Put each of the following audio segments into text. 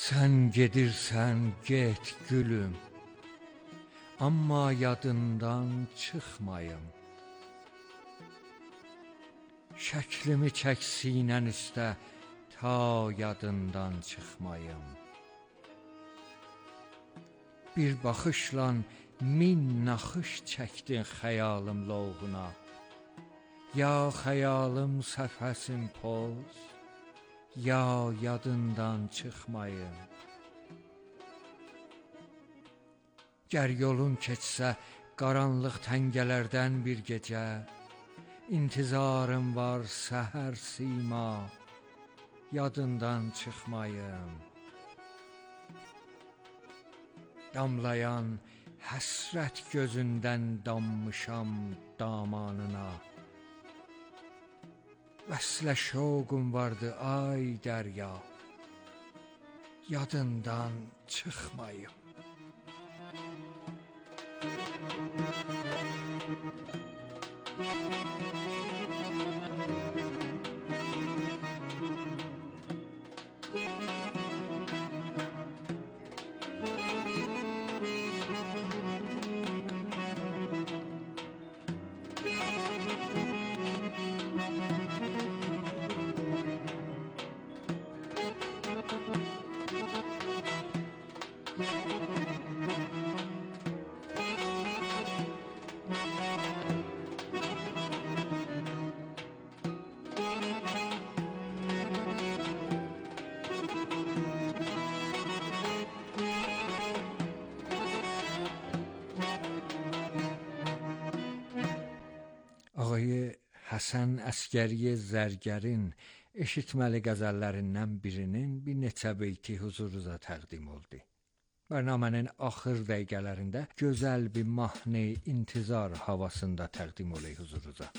Sən gedirsən, get gülüm, amma yadından çıxmayım. Şəklimi çək sinən üstə, ta yadından çıxmayım. Bir baxışla min naxış çəkdin xəyalım lovğuna. Ya xəyalım səfəsin poz, ya yadından çıxmayım. Gər yolun keçsə qaranlıq təngələrdən bir gecə, İntizarım var səhər sima, yadından çıxmayım. Damlayan həsrət gözündən dammışam damanına. Vəslə şoqum vardı ay dərya, yadından çıxmayım. Ağayı Həsən Əsgəri Zərgərin eşitməli qəzəllərindən birinin bir neçə beyti huzurunuza təqdim oldu. Bərnamənin axır dəqiqələrində gözəl bir mahnı intizar havasında təqdim olay huzurunuza.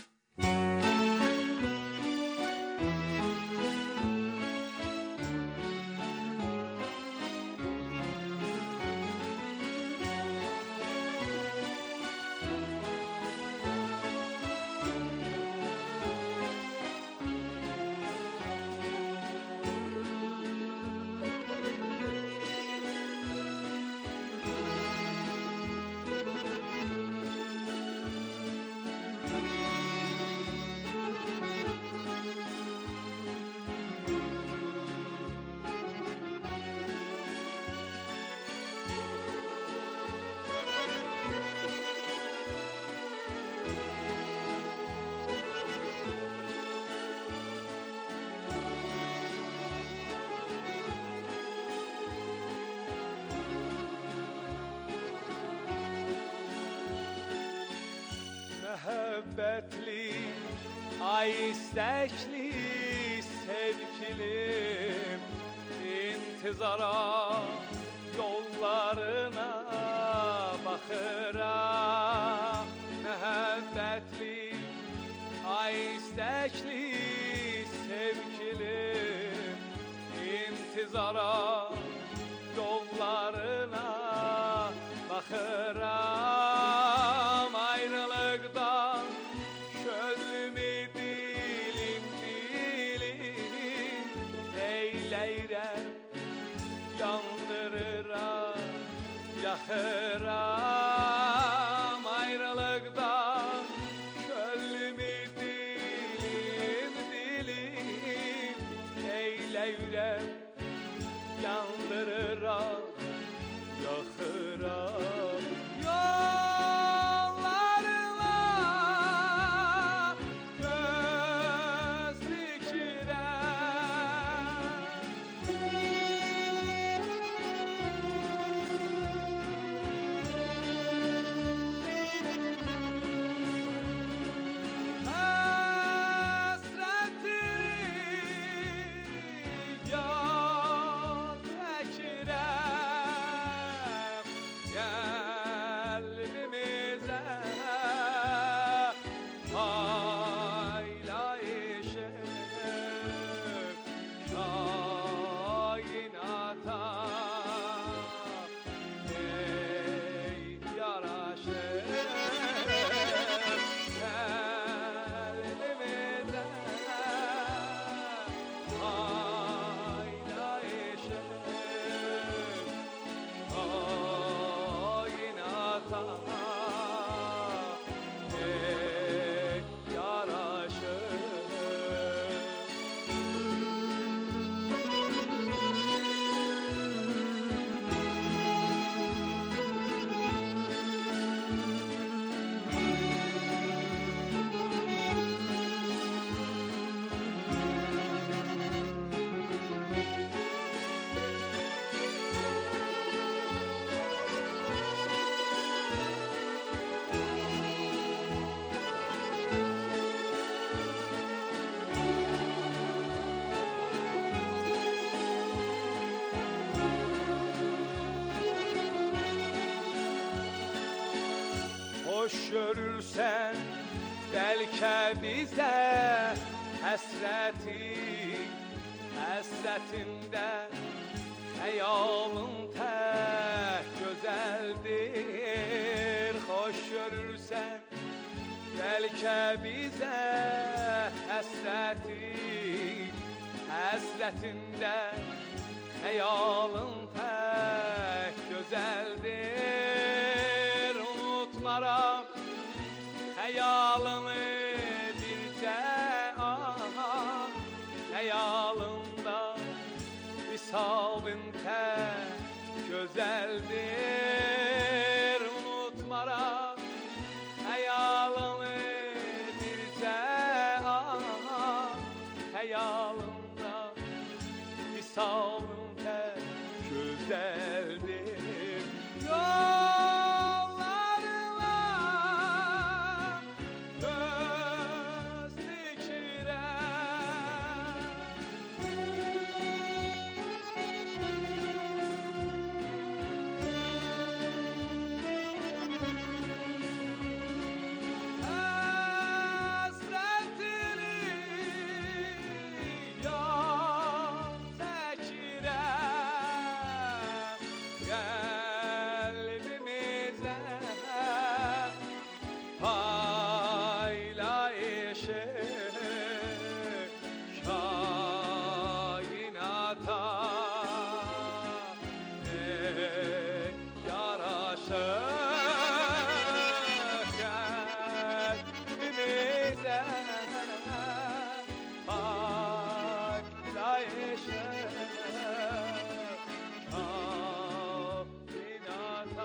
Məhəbbətli, ay istəkli sevgilim, intizara yollarına baxıram. Məhəbbətli, ay istəkli sevgilim, intizara yollarına baxıram. Ayrılıqdan könlümü dilim eyləyirəm, yandırıram, yaxıram. Ayrılıqdan könlümü dilim eyləyirəm, yandırıram, yaxıram. Ya hoş görürsen belki bize hasretinde hayalın pek güzeldir. Hoş görürsen belki bize hasretinde hayalın pek güzeldir. Unutmaram hayalını birce, hayalında visabın pek güzeldir. Unutmaram hayalını birce, hayalında visabın pek güzeldir. Yollarına göz dikirem, hasretini yar çekirem, kalbimize paylaşır kainata yaraşır kalbimize paylaşır kainata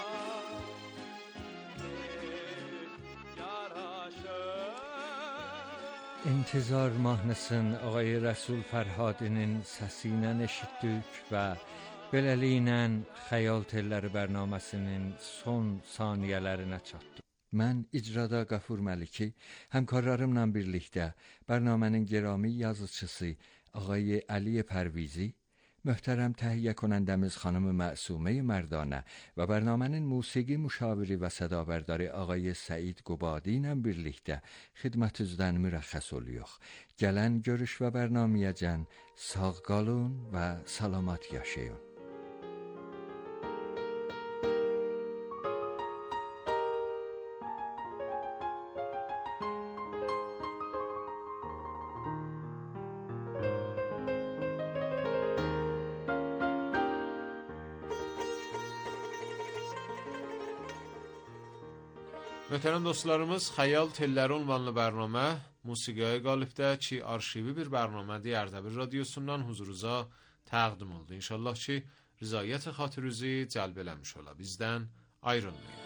İntizar mahnısın Ağay Rəsul Fərhadinin səsindən eşitdik və beləliklə Xəyal Telləri bərnaməsinin son saniyələrinə çatdıq. Mən icrada Qafur Məliki, həmkarlarımla birlikdə bərnamənin gərami yazıçısı Ağay Əli Pərvizi, möhtərəm təhiyyə konəndəmiz xanım Məsumə Mərdanə və bərnamənin musiqi müşaviri və sədabərdarı Ağay Səid Qubadi ilə birlikdə xidmətinizdən mürəxxəs oluyor. Gələn görüş və bərnaməyə sağ qalın və salamat yaşayın. Möhtərəm dostlarımız, Xəyal Telləri ünvanlı bərnamə musiqiyə qalibdə ki, arşivi bir bərnamədir Ərdəbil radiosundan huzurunuza təqdim oldu. İnşallah ki, rızayət xatirinizi cəlb eləmiş ola. Bizdən ayrılmayın.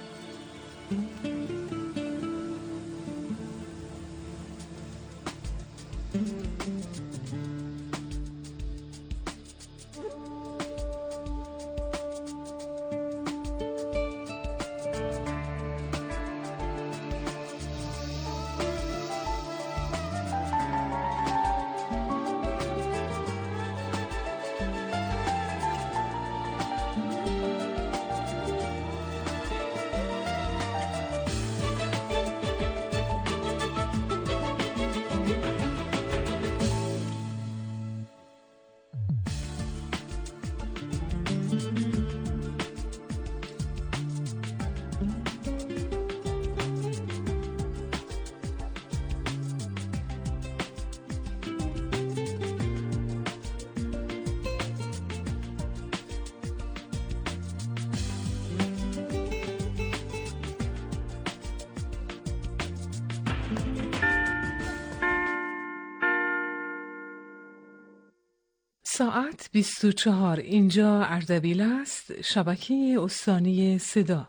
ساعت 24 اینجا اردبیل است، شبکه استانی صدا.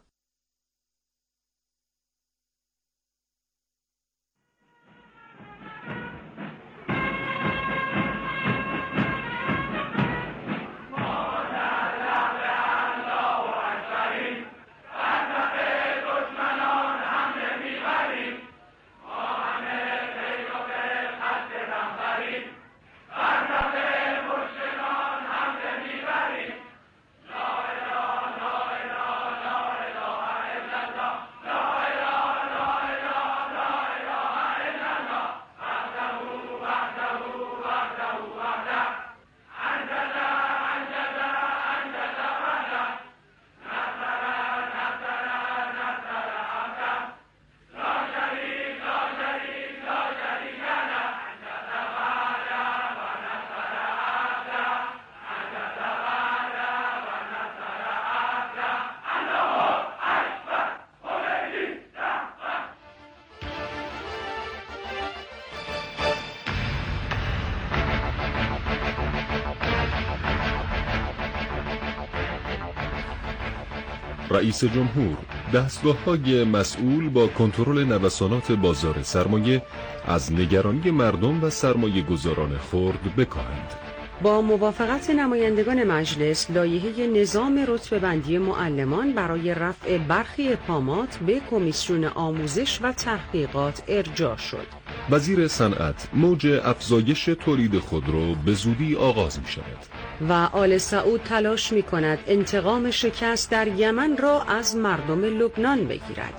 رئیس جمهور دستگاه‌های مسئول با کنترل نوسانات بازار سرمایه از نگرانی مردم و سرمایه گذاران خرد بکاهند. با موافقت نمایندگان مجلس، لایحه نظام رتبه‌بندی معلمان برای رفع برخی ابهامات به کمیسیون آموزش و تحقیقات ارجاع شد. وزیر صنعت موج افزایش تولید خودرو به زودی آغاز می شود. و آل سعود تلاش می کند انتقام شکست در یمن را از مردم لبنان بگیرد.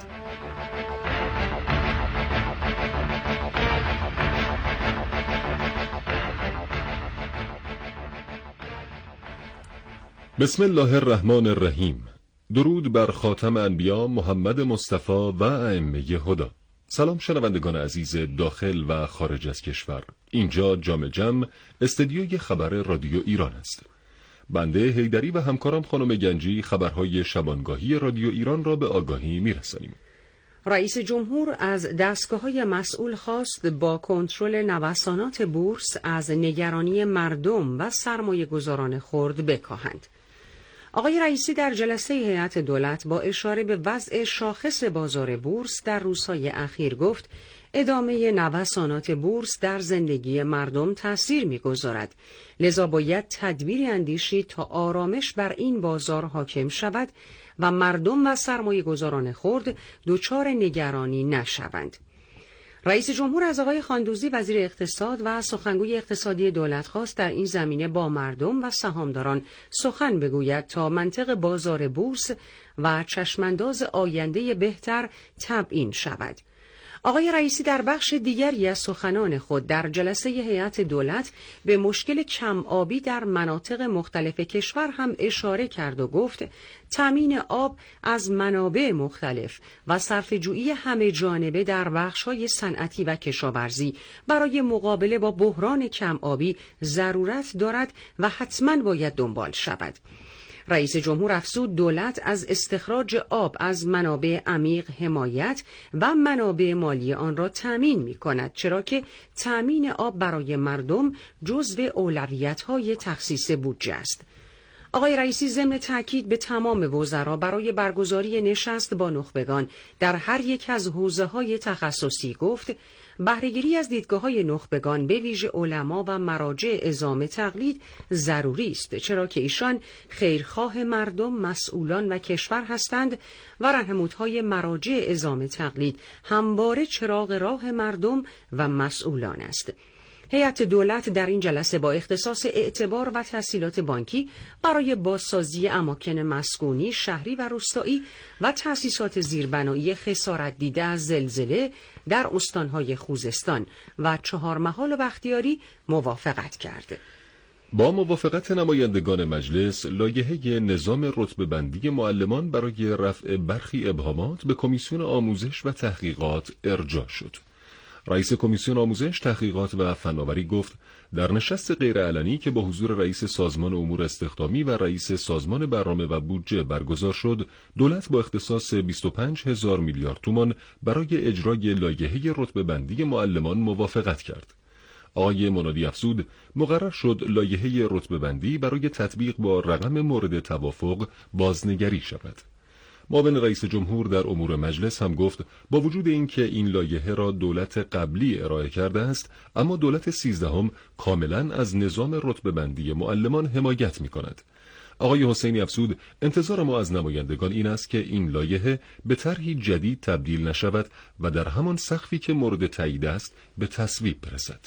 بسم الله الرحمن الرحیم. درود بر خاتم انبیا محمد مصطفی و ائمه هدی. سلام شنوندگان عزیز داخل و خارج از کشور. اینجا جام جم استدیوی خبر رادیو ایران است. بنده حیدری و همکارم خانم گنجی خبرهای شبانگاهی رادیو ایران را به آگاهی میرسانیم. رئیس جمهور از دستگاه‌های مسئول خواست با کنترل نوسانات بورس از نگرانی مردم و سرمایه‌گذاران خرد بکاهند. آقای رئیسی در جلسه هیئت دولت با اشاره به وضع شاخص بازار بورس در روزهای اخیر گفت ادامه نوسانات بورس در زندگی مردم تأثیر می‌گذارد، لذا باید تدبیری اندیشید تا آرامش بر این بازار حاکم شود و مردم و سرمایه‌گذاران خرد دچار نگرانی نشوند. رئیس جمهور از آقای خاندوزی وزیر اقتصاد و سخنگوی اقتصادی دولت خواست در این زمینه با مردم و سهامداران سخن بگوید تا منطق بازار بورس و چشمانداز آینده بهتر تبیین شود. آقای رئیسی در بخش دیگری از سخنان خود در جلسه هیئت دولت به مشکل کم آبی در مناطق مختلف کشور هم اشاره کرد و گفت تامین آب از منابع مختلف و صرفه‌جویی همه جانبه در بخش‌های صنعتی و کشاورزی برای مقابله با بحران کم آبی ضرورت دارد و حتماً باید دنبال شود. رئیس جمهور افزود دولت از استخراج آب از منابع عمیق حمایت و منابع مالی آن را تأمین می‌کند، چرا که تأمین آب برای مردم جزو اولویت‌های تخصیص بودجه است. آقای رئیسی ضمن تأکید به تمام وزرا برای برگزاری نشست با نخبگان در هر یک از حوزه‌های تخصصی گفت بهره‌گیری از دیدگاه‌های نخبگان به ویژه علما و مراجع عظام تقلید ضروری است، چرا که ایشان خیرخواه مردم، مسئولان و کشور هستند و رهنمودهای مراجع عظام تقلید همواره چراغ راه مردم و مسئولان است. هیئت دولت در این جلسه با اختصاص اعتبار و تسهیلات بانکی برای بازسازی اماکن مسکونی، شهری و روستایی و تأسیسات زیربنایی خسارت دیده از زلزله در استانهای خوزستان و چهارمحال و بختیاری موافقت کرد. با موافقت نمایندگان مجلس، لایحه نظام رتبه‌بندی معلمان برای رفع برخی ابهامات به کمیسیون آموزش و تحقیقات ارجاع شد. رئیس کمیسیون آموزش، تحقیقات و فناوری گفت در نشست غیرعلنی که با حضور رئیس سازمان امور استخدامی و رئیس سازمان برنامه و بودجه برگزار شد، دولت با اختصاص 25,000 میلیارد تومان برای اجرای لایحه رتبه‌بندی معلمان موافقت کرد. آقای منادی افزود مقرر شد لایحه رتبه‌بندی برای تطبیق با رقم مورد توافق بازنگری شود. معاون رئیس جمهور در امور مجلس هم گفت با وجود اینکه این لایحه را دولت قبلی ارائه کرده است، اما دولت 13 کاملا از نظام رتبه‌بندی معلمان حمایت می‌کند. آقای حسینی افزود انتظار ما از نمایندگان این است که این لایحه به طرحی جدید تبدیل نشود و در همان سقفی که مورد تایید است به تصویب برسد.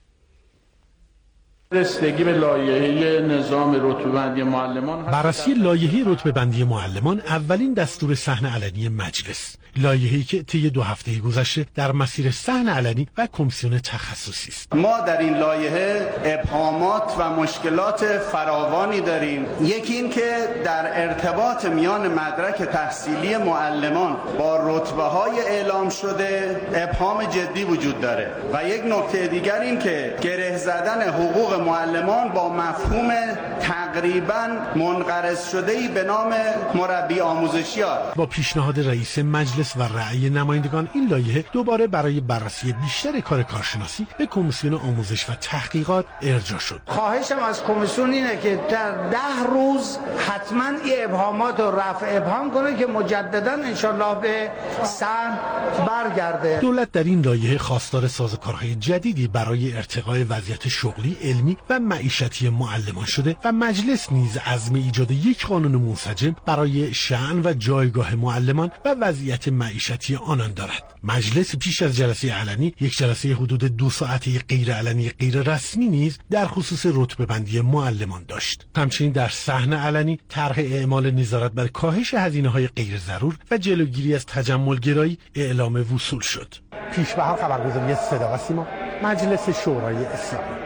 رسیدگی به لایحه نظام رتبه‌بندی معلمان. بررسی لایحه رتبه‌بندی معلمان اولین دستور صحن علنی مجلس. لایحه‌ای که طی 2 هفته گذشته در مسیر صحن علنی و کمیسیون تخصصی است. ما در این لایحه ابهامات و مشکلات فراوانی داریم. یکی این که در ارتباط میان مدرک تحصیلی معلمان با رتبه‌های اعلام شده ابهام جدی وجود داره و یک نکته دیگر این که گره زدن حقوق معلمان با مفهوم تقریباً منقرض شده‌ای به نام مربی آموزشیار. با پیشنهاد رئیس مجلس و رأی نمایندگان این لایحه دوباره برای بررسی بیشتر کار کارشناسی به کمیسیون آموزش و تحقیقات ارجاع شد. خواهشم از کمیسیون اینه که در 10 روز حتما این ابهامات رو رفع ابهام کنه که مجددا انشالله به صحن برگرده. دولت در این لایحه خواستار سازوکارهای جدیدی برای ارتقای وضعیت شغلی، علمی و معیشتی معلمان شده و مجلس نیز عزم ایجاد یک قانون منسجم برای شأن و جایگاه معلمان و وضعیت معیشتی آنان دارد. مجلس پیش از جلسه علنی یک جلسه حدود 2 ساعته غیر علنی غیر رسمی نیز در خصوص رتبه بندی معلمان داشت. همچنین در صحن علنی طرح اعمال نظارت بر کاهش هزینه‌های غیر ضرور و جلوگیری از تجملگرایی اعلام وصول شد. پیش‌بهار خبرگزاری صدا و سیما، مجلس شورای اسلامی.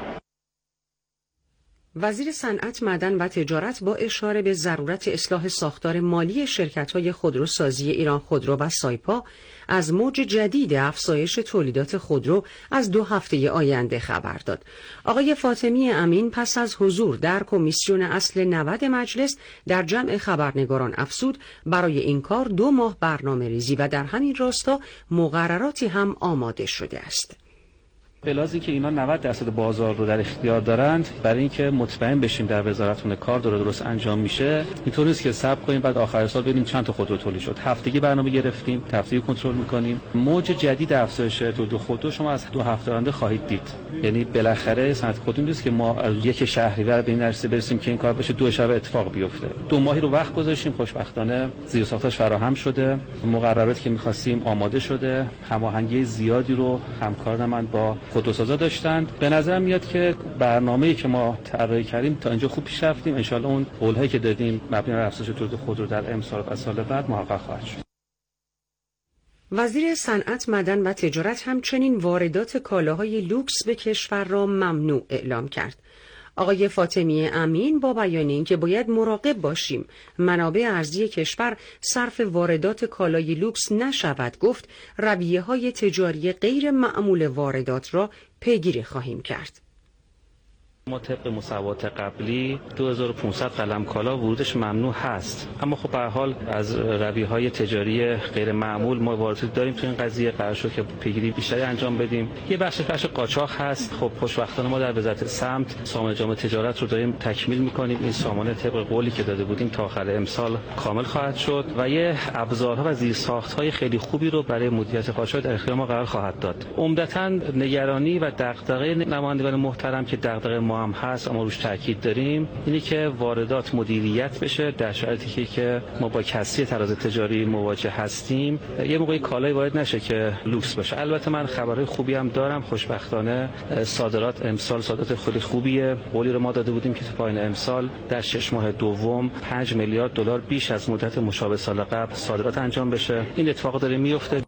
وزیر صنعت، معدن و تجارت با اشاره به ضرورت اصلاح ساختار مالی شرکت‌های خودروسازی ایران خودرو و سایپا از موج جدید افزایش تولیدات خودرو از 2 هفته آینده خبر داد. آقای فاطمی امین پس از حضور در کمیسیون اصل 90 مجلس در جمع خبرنگاران افزود برای این کار 2 ماه برنامه‌ریزی و در همین راستا مقرراتی هم آماده شده است. بلازی که اینا 90% بازار رو در اختیار دارند، برای اینکه مطمئن بشیم در وزارتخونه کار درست انجام میشه، اینطور نیست که صبر کنیم بعد آخر سال ببینیم چند تا خودرو تولید شد. هفتگی برنامه گرفتیم، هفتگی کنترل میکنیم. موج جدید افزایش تولید خودرو شما از 2 هفته آینده خواهید دید. یعنی بالاخره صنعت خودرو نیست که ما از 1 شهریور به این نرسه برسیم که این کار بشه 2 شب اتفاق بیفته. 2 ماهی رو وقت گذاشتیم، خوشبختانه زیرساختش فراهم شده، مقرراتی که می‌خواستیم آماده شده، هماهنگی زیادی رو همکاران من با خودروسازا داشتند. به نظر میاد که برنامه‌ای که ما طراحی کردیم تا اینجا خوب پیش رفتیم. ان شاءالله اون قول‌هایی که دادیم مبنی بر افزایش تولید خودرو در امسال و سال بعد محقق خواهد شد. وزیر صنعت، معدن و تجارت همچنین واردات کالاهای لوکس به کشور را ممنوع اعلام کرد. آقای فاطمی امین با بیان اینکه باید مراقب باشیم منابع ارزی کشور صرف واردات کالای لوکس نشود، گفت رویه‌های تجاری غیر معمول واردات را پیگیری خواهیم کرد. ما طبق مصوبات قبلی 2500 قلم کالا ورودش ممنوع هست، اما خب به هر حال از رویه‌های تجاری غیر معمول ما وارداتی داریم. تو این قضیه قرار شد که پیگیری بیشتری انجام بدیم. یه بخش قاچاق هست. خب خوشبختانه ما در وزارت سمت سامانه جامع تجارت رو داریم تکمیل می‌کنیم. این سامانه طبق قولی که داده بودیم تا آخر امسال کامل خواهد شد و یه ابزارها و زیرساخت‌های خیلی خوبی رو برای مدیریت قاچاق در اختیار ما قرار خواهد داد. عمدتاً نگرانی و دغدغه نمایندگان محترم که دغدغه ما هم هست اما روش تاکید داریم اینی که واردات مدیریت بشه در شرایطی که ما با کسری تراز تجاری مواجه هستیم. یه موقعی کالای وارد نشه که لوکس باشه. البته من خبرهای خوبی هم دارم. خوشبختانه صادرات امسال صادرات خیلی خوبیه. قولی رو ما داده بودیم که تا پایان امسال در 6 ماه دوم 5 میلیارد دلار بیش از مدت مشابه سال قبل صادرات انجام بشه. این اتفاق داره میفته.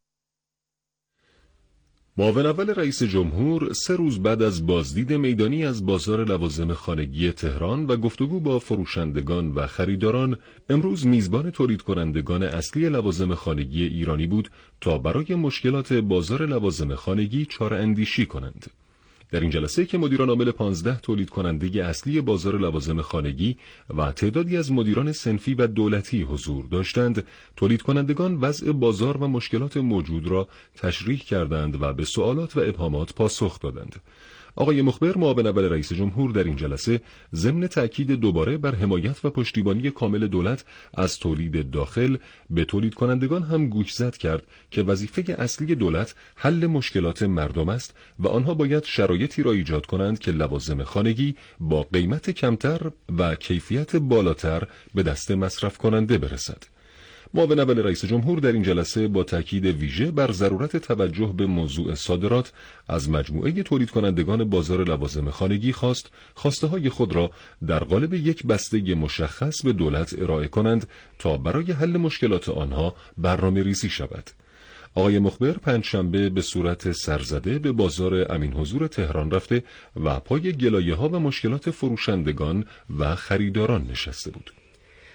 معاون اول رئیس جمهور 3 روز بعد از بازدید میدانی از بازار لوازم خانگی تهران و گفتگو با فروشندگان و خریداران، امروز میزبان تولید کنندگان اصلی لوازم خانگی ایرانی بود تا برای مشکلات بازار لوازم خانگی چاره‌اندیشی کنند. در این جلسه که مدیران عامل 15 تولید کننده اصلی بازار لوازم خانگی و تعدادی از مدیران صنفی و دولتی حضور داشتند، تولید کنندگان وضع بازار و مشکلات موجود را تشریح کردند و به سوالات و ابهامات پاسخ دادند. آقای مخبر معاون اول رئیس جمهور در این جلسه ضمن تأکید دوباره بر حمایت و پشتیبانی کامل دولت از تولید داخل به تولید کنندگان هم گوشزد کرد که وظیفه اصلی دولت حل مشکلات مردم است و آنها باید شرایطی را ایجاد کنند که لوازم خانگی با قیمت کمتر و کیفیت بالاتر به دست مصرف کننده برسد. معاون اول رئیس جمهور در این جلسه با تاکید ویژه بر ضرورت توجه به موضوع صادرات از مجموعه تولید کنندگان بازار لوازم خانگی خواسته‌های خود را در قالب یک بسته مشخص به دولت ارائه کنند تا برای حل مشکلات آنها برنامه‌ریزی شود. آقای مخبر پنجشنبه به صورت سرزده به بازار امین حضور تهران رفته و پای گلایه‌ها و مشکلات فروشندگان و خریداران نشسته بود.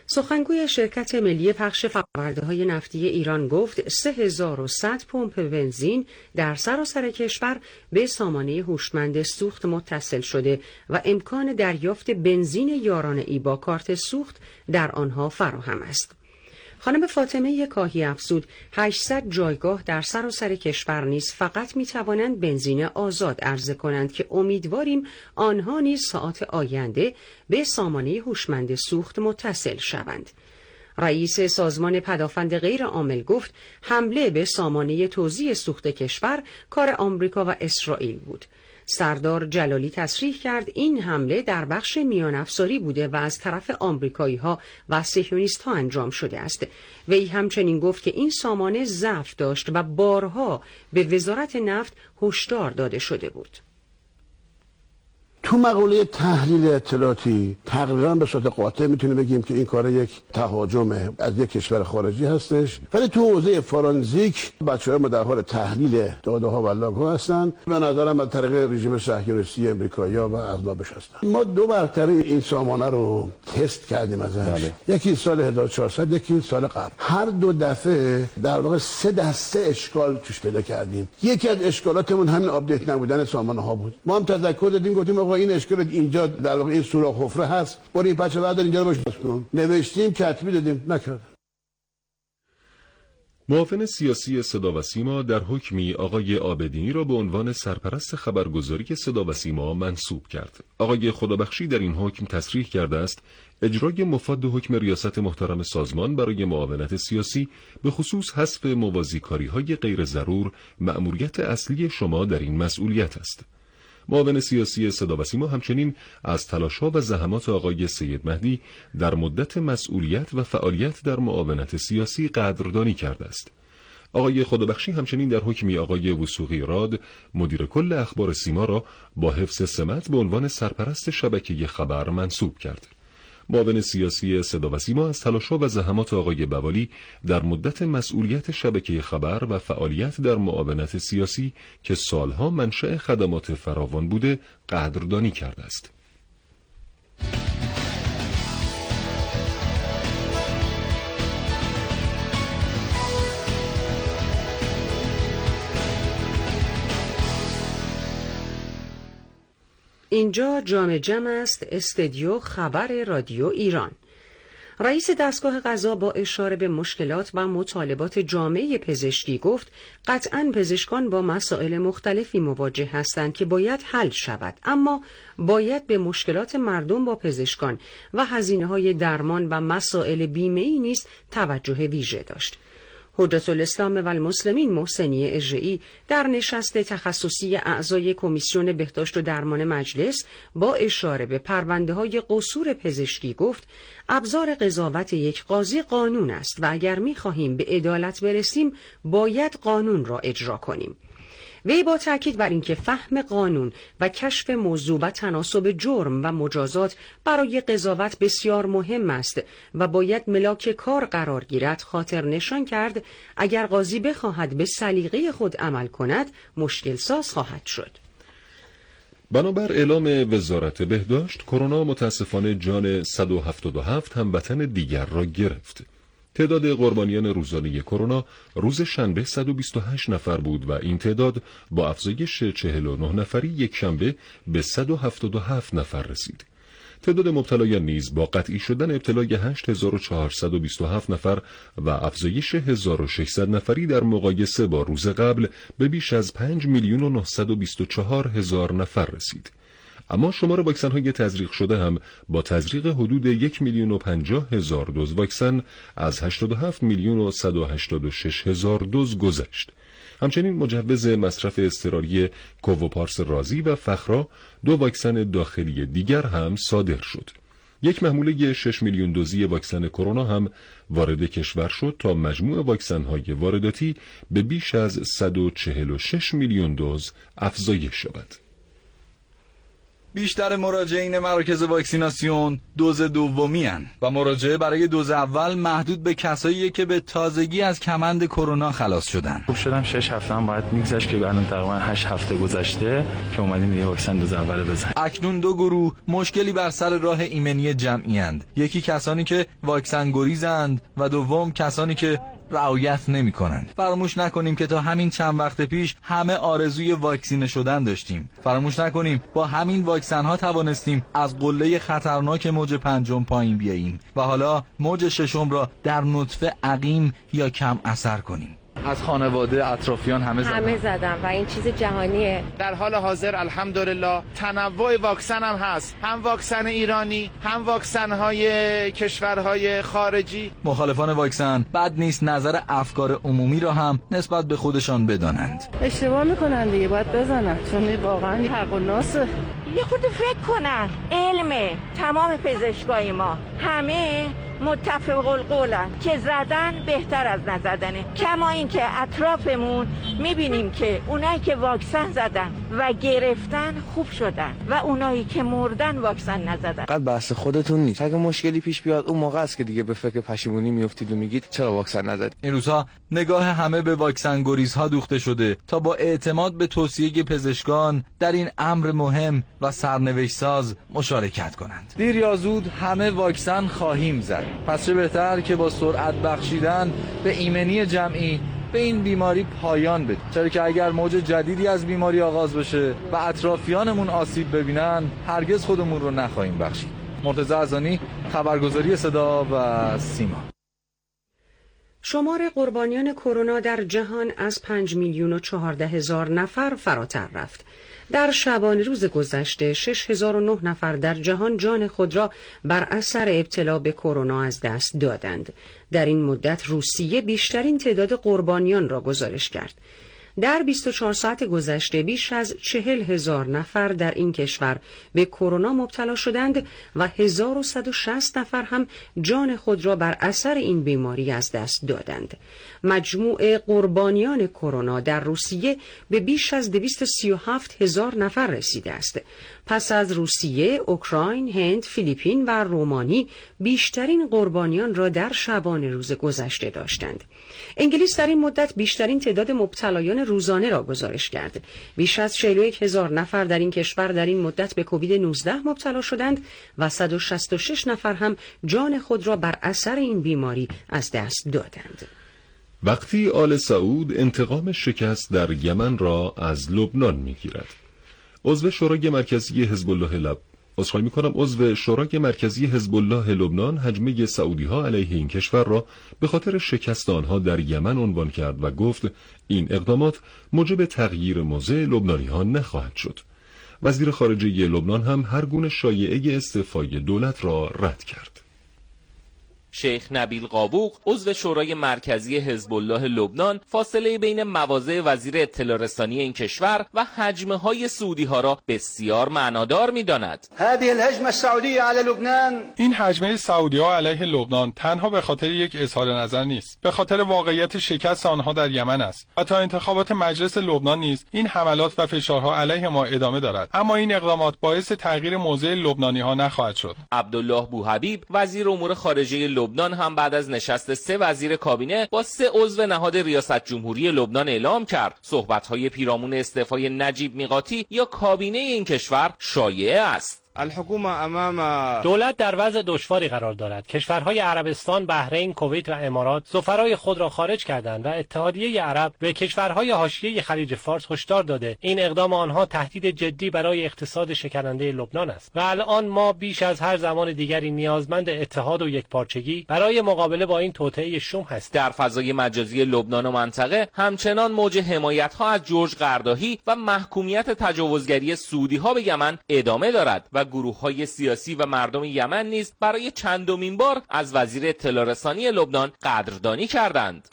سخنگوی شرکت ملی پخش فرآورده‌های نفتی ایران گفت 3100 پمپ بنزین در سراسر کشور به سامانه هوشمند سوخت متصل شده و امکان دریافت بنزین یارانه‌ای با کارت سوخت در آنها فراهم است. خانم فاطمه کاهی افزود 800 جایگاه در سراسر کشور نیز فقط می‌توانند بنزین آزاد عرضه کنند که امیدواریم آنها نیز ساعات آینده به سامانه هوشمند سوخت متصل شوند. رئیس سازمان پدافند غیرعامل گفت حمله به سامانه توزیع سوخت کشور کار آمریکا و اسرائیل بود. سردار جلالی تصریح کرد این حمله در بخش میان افزاری بوده و از طرف آمریکایی‌ها و صهیونیست‌ها انجام شده است. وی همچنین گفت که این سامانه ضعف داشت و بارها به وزارت نفت هشدار داده شده بود. تو مقوله تحلیل اطلاعاتی تقریبا به صورت قاطع میتونه بگیم که این کار یک تهاجم از یک کشور خارجی هستش، ولی تو حوزه فورنزیک بچه‌ها ما در حال تحلیل داده‌ها و لاگ‌ها هستن. به نظرم از طریق رژیم صهیونیستی آمریکایی‌ها و اغلبش هستن. ما دو برتری این سامانه رو تست کردیم ازش. یکی سال 1400 یکی سال قبل. هر دو دفعه در واقع 3 دسته اشکال توش پیدا کردیم. یکی از اشکالاتمون همین آپدیت نبودن سامانه‌ها بود. ما هم تذکر دادیم گفتیم آقا این اشکال اینجا در واقع این سوراخ حفره هست، برو این بچه بردار اینجا رو باش باز کن. نوشتیم کتبی دادیم نکرد. معاون سیاسی صدا و سیما در حکمی آقای عابدینی را به عنوان سرپرست خبرگزاری صدا و سیما منصوب کرد. آقای خدابخشی در این حکم تصریح کرده است اجرای مفاد حکم ریاست محترم سازمان برای معاونت سیاسی به خصوص حذف موازیکاری‌های غیر ضرور مأموریت اصلی شما در این مسئولیت است. معاون سیاسی صدا و سیما همچنین از تلاش‌ها و زحمات آقای سید مهدی در مدت مسئولیت و فعالیت در معاونت سیاسی قدردانی کرده است. آقای خدابخشی همچنین در حکمی آقای وثوقی راد مدیر کل اخبار سیما را با حفظ سمت به عنوان سرپرست شبکه خبر منصوب کرد. معاون سیاسی صدا و سیما از تلاش‌ها و زحمات آقای بوالی در مدت مسئولیت شبکه خبر و فعالیت در معاونت سیاسی که سالها منشأ خدمات فراوان بوده قدردانی کرده است. اینجا جام جم است، استدیو خبر رادیو ایران. رئیس دستگاه قضا با اشاره به مشکلات و مطالبات جامعه پزشکی گفت قطعاً پزشکان با مسائل مختلفی مواجه هستند که باید حل شود، اما باید به مشکلات مردم با پزشکان و هزینه‌های درمان و مسائل بیمه‌ای نیز توجه ویژه داشت. حجت الاسلام و المسلمین محسنی اژه‌ای در نشست تخصصی اعضای کمیسیون بهداشت و درمان مجلس با اشاره به پرونده‌های قصور پزشکی گفت ابزار قضاوت یک قاضی قانون است و اگر می‌خواهیم به عدالت برسیم باید قانون را اجرا کنیم. وی با تاکید بر اینکه فهم قانون و کشف موضوع و تناسب جرم و مجازات برای قضاوت بسیار مهم است و باید ملاک کار قرار گیرد خاطر نشان کرد اگر قاضی بخواهد به سلیقه خود عمل کند مشکل ساز خواهد شد. بنابر اعلام وزارت بهداشت کرونا متاسفانه جان 177 هموطن دیگر را گرفت. تعداد قربانیان روزانه کرونا روز شنبه 128 نفر بود و این تعداد با افزایش 49 نفری یک شنبه به 177 نفر رسید. تعداد مبتلایان نیز با قطعی شدن ابتلای 8427 نفر و افزایش 1600 نفری در مقایسه با روز قبل به بیش از 5,924,000 نفر رسید. اما شمار واکسن‌های تزریق شده هم با تزریق حدود 1,050,000 دوز واکسن از 87,186,000 دوز گذشت. همچنین مجوز مصرف اضطراری کووپارس رازی و فخرا دو واکسن داخلی دیگر هم صادر شد. یک محموله 6 میلیون دوزی واکسن کرونا هم وارد کشور شد تا مجموع واکسن‌های وارداتی به بیش از 146 میلیون دوز افزایش یابد. بیشتر مراجعین مراکز واکسیناسیون دوز دومی هن و مراجعه برای دوز اول محدود به کسایی که به تازگی از کمند کرونا خلاص شدن. خوب شدم 6 هفته هم باید میگذشت که الان تقریبا 8 هفته گذشته که اومدیم دیگه واکسن دوز اول بزنیم. اکنون دو گروه مشکلی بر سر راه ایمنی جمعی اند. یکی کسانی که واکسن گریزند و دوم کسانی که رعایت نمی کنند. فراموش نکنیم که تا همین چند وقت پیش همه آرزوی واکسینه شدن داشتیم. فراموش نکنیم با همین واکسن ها توانستیم از قله خطرناک موج 5 پایین بیاییم و حالا موج 6 را در نطفه عقیم یا کم اثر کنیم. از خانواده اطرافیان همه زدن و این چیز جهانیه. در حال حاضر الحمدلله تنوع واکسن هم هست، هم واکسن ایرانی هم واکسن های کشورهای خارجی. مخالفان واکسن بد نیست نظر افکار عمومی را هم نسبت به خودشان بدانند. اشتباه میکنن دیگه، باید بزنن چون واقعا حق و ناسه. یه خود فکر کنن. علمه تمام پزشکای ما همه متفق القولن که زدن بهتر از نزدنه، کما این که اطرافمون میبینیم که اونایی که واکسن زدن و گرفتن خوب شدن و اونایی که مردن واکسن نزدن. فقط بحث خودتون نیست، اگه مشکلی پیش بیاد اون موقع است که دیگه به فکر پشیمونی میافتید و میگید چرا واکسن نزدید. این روزها نگاه همه به واکسن گریزها دوخته شده تا با اعتماد به توصیه پزشکان در این امر مهم و سرنوشت ساز مشارکت کنند. دیر یا زود همه واکسن خواهیم زد. پس چه بهتر که با سرعت بخشیدن به ایمنی جمعی به این بیماری پایان بدیم، چرا که اگر موج جدیدی از بیماری آغاز بشه و اطرافیانمون آسیب ببینن هرگز خودمون رو نخواهیم بخشید. مرتضی ازانی، خبرگزاری صدا و سیما. شمار قربانیان کرونا در جهان از 5,014,000 نفر فراتر رفت. در شبانه روز گذشته 6,009 نفر در جهان جان خود را بر اثر ابتلا به کرونا از دست دادند. در این مدت روسیه بیشترین تعداد قربانیان را گزارش کرد. در 24 ساعت گذشته بیش از 40,000 نفر در این کشور به کرونا مبتلا شدند و 1,160 نفر هم جان خود را بر اثر این بیماری از دست دادند. مجموع قربانیان کرونا در روسیه به بیش از 237,000 نفر رسیده است. پس از روسیه، اوکراین، هند، فیلیپین و رومانی بیشترین قربانیان را در شبانه روز گذشته داشتند. انگلیس در این مدت بیشترین تعداد مبتلایان روزانه را گزارش کرد. بیش از 41,000 نفر در این کشور در این مدت به کووید 19 مبتلا شدند و 166 نفر هم جان خود را بر اثر این بیماری از دست دادند. وقتی آل سعود انتقام شکست در یمن را از لبنان می‌گیرد. عضو شورای مرکزی حزب الله لبنان حجمه سعودی‌ها علیه این کشور را به خاطر شکست آنها در یمن عنوان کرد و گفت این اقدامات موجب تغییر موضع لبنانی‌ها نخواهد شد. وزیر خارجه لبنان هم هر گونه شایعه استعفای دولت را رد کرد. شیخ نبیل قابوق عضو شورای مرکزی حزب الله لبنان فاصله بین مواضع وزیر اطلاع رسانی این کشور و حجمه های سعودی ها را بسیار معنادار می‌داند. هذه الهجمه السعودیه علی لبنان، این حجمه سعودی ها علیه لبنان تنها به خاطر یک اظهار نظر نیست، به خاطر واقعیت شکست آنها در یمن است و تا انتخابات مجلس لبنان نیز این حملات و فشارها علیه ما ادامه دارد. اما این اقدامات باعث تغییر موضع لبنانی ها نخواهد شد. عبدالله بوحبیب وزیر امور خارجه لبنان هم بعد از نشست 3 وزیر کابینه با 3 عضو نهاد ریاست جمهوری لبنان اعلام کرد صحبت‌های پیرامون استعفای نجیب میقاتی یا کابینه این کشور شایعه است. دولت در وضع دشواری قرار دارد. کشورهای عربستان، بحرین، کویت و امارات سفرای خود را خارج کردند و اتحادیه عرب به کشورهای حاشیه خلیج فارس هشدار داده این اقدام آنها تهدید جدی برای اقتصاد شکننده لبنان است و الان ما بیش از هر زمان دیگری نیازمند اتحاد و یکپارچگی برای مقابله با این توطئه شوم هستیم. در فضای مجازی لبنان و منطقه همچنان موج حمایت‌ها از جورج قرداحی و محکومیت تجاوزگری سعودی‌ها به یمن ادامه دارد و گروه‌های سیاسی و مردم یمن نیز برای چندمین بار از وزیر اطلاع رسانی لبنان قدردانی کردند.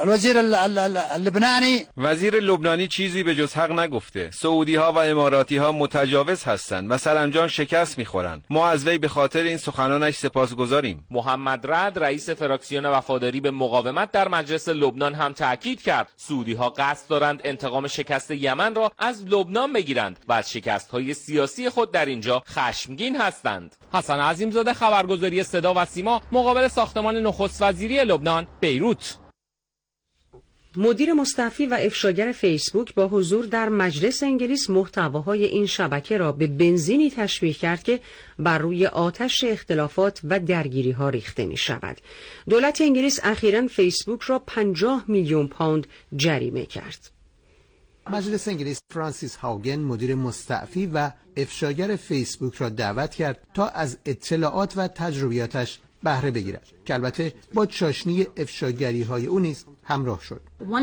وزیر لبنانی چیزی به جز حق نگفته. سعودی‌ها و اماراتی‌ها متجاوز هستند و سرانجام شکست می‌خورند. ما از وی به خاطر این سخنانش سپاسگزاریم. محمد رعد رئیس فراکسیون وفاداری به مقاومت در مجلس لبنان هم تاکید کرد سعودی‌ها قصد دارند انتقام شکست یمن را از لبنان بگیرند و از شکست‌های سیاسی خود در اینجا خشمگین هستند. حسن عظیمزاده، خبرگزاری صدا و سیما، مقابل ساختمان نخست وزیری لبنان، بیروت. مدیر مستعفی و افشاگر فیسبوک با حضور در مجلس انگلیس محتواهای این شبکه را به بنزینی تشبیه کرد که بر روی آتش اختلافات و درگیری‌ها ریخته می‌شود. دولت انگلیس اخیراً فیسبوک را 50 میلیون پوند جریمه کرد. مجلس انگلیس فرانسیس هاوگن مدیر مستعفی و افشاگر فیسبوک را دعوت کرد تا از اطلاعات و تجربیاتش بهره بگیرد که البته با چاشنی افشاگری‌های او نیز همراه شد.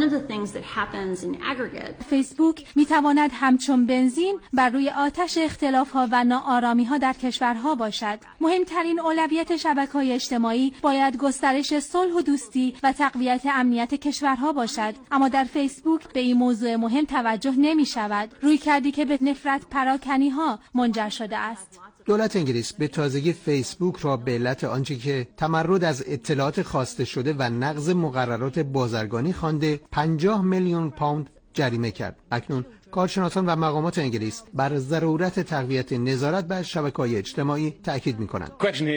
فیسبوک می‌تواند همچون بنزین بر روی آتش اختلاف‌ها و ناآرامی‌ها در کشورها باشد. مهمترین اولویت شبکه‌های اجتماعی باید گسترش صلح و دوستی و تقویت امنیت کشورها باشد، اما در فیسبوک به این موضوع مهم توجه نمی‌شود. رویکردی که به نفرت پراکنی‌ها منجر شده است. دولت انگلیس به تازگی فیسبوک را به علت آنچه که تمرد از اطلاعات خواسته شده و نقض مقررات بازرگانی خوانده 50 میلیون پوند جریمه کرد. اکنون کارشناسان و مقامات انگلیس بر ضرورت تقویت نظارت بر شبکه‌های اجتماعی تاکید می‌کنند.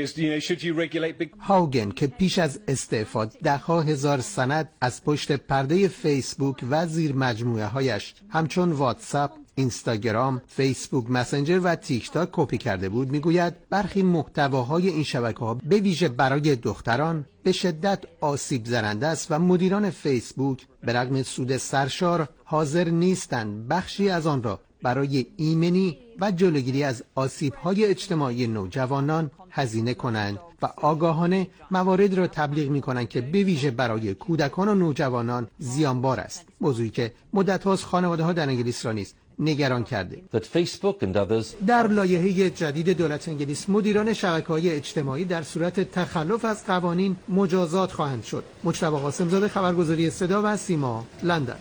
هاوگن که پیش از استعفا ده‌ها هزار سند از پشت پرده فیسبوک و زیر مجموعه‌هایش همچون واتساپ، اینستاگرام، فیسبوک مسنجر و تیک تاک کپی کرده بود، میگوید برخی محتواهای این شبکه‌ها به ویژه برای دختران به شدت آسیب زننده است و مدیران فیسبوک به رغم سود سرشار حاضر نیستند بخشی از آن را برای ایمنی و جلوگیری از آسیب‌های اجتماعی نوجوانان هزینه کنند و آگاهانه موارد را تبلیغ می‌کنند که به ویژه برای کودکان و نوجوانان زیانبار است، موضوعی که مدت‌هاست خانواده‌ها در انگلیس را نیز نگران کرده. در لایحه جدید دولت انگلیس مدیران شبکه‌های اجتماعی در صورت تخلف از قوانین مجازات خواهند شد. مجتبی قاسم‌زاده، خبرگزاری صدا و سیما، لندن.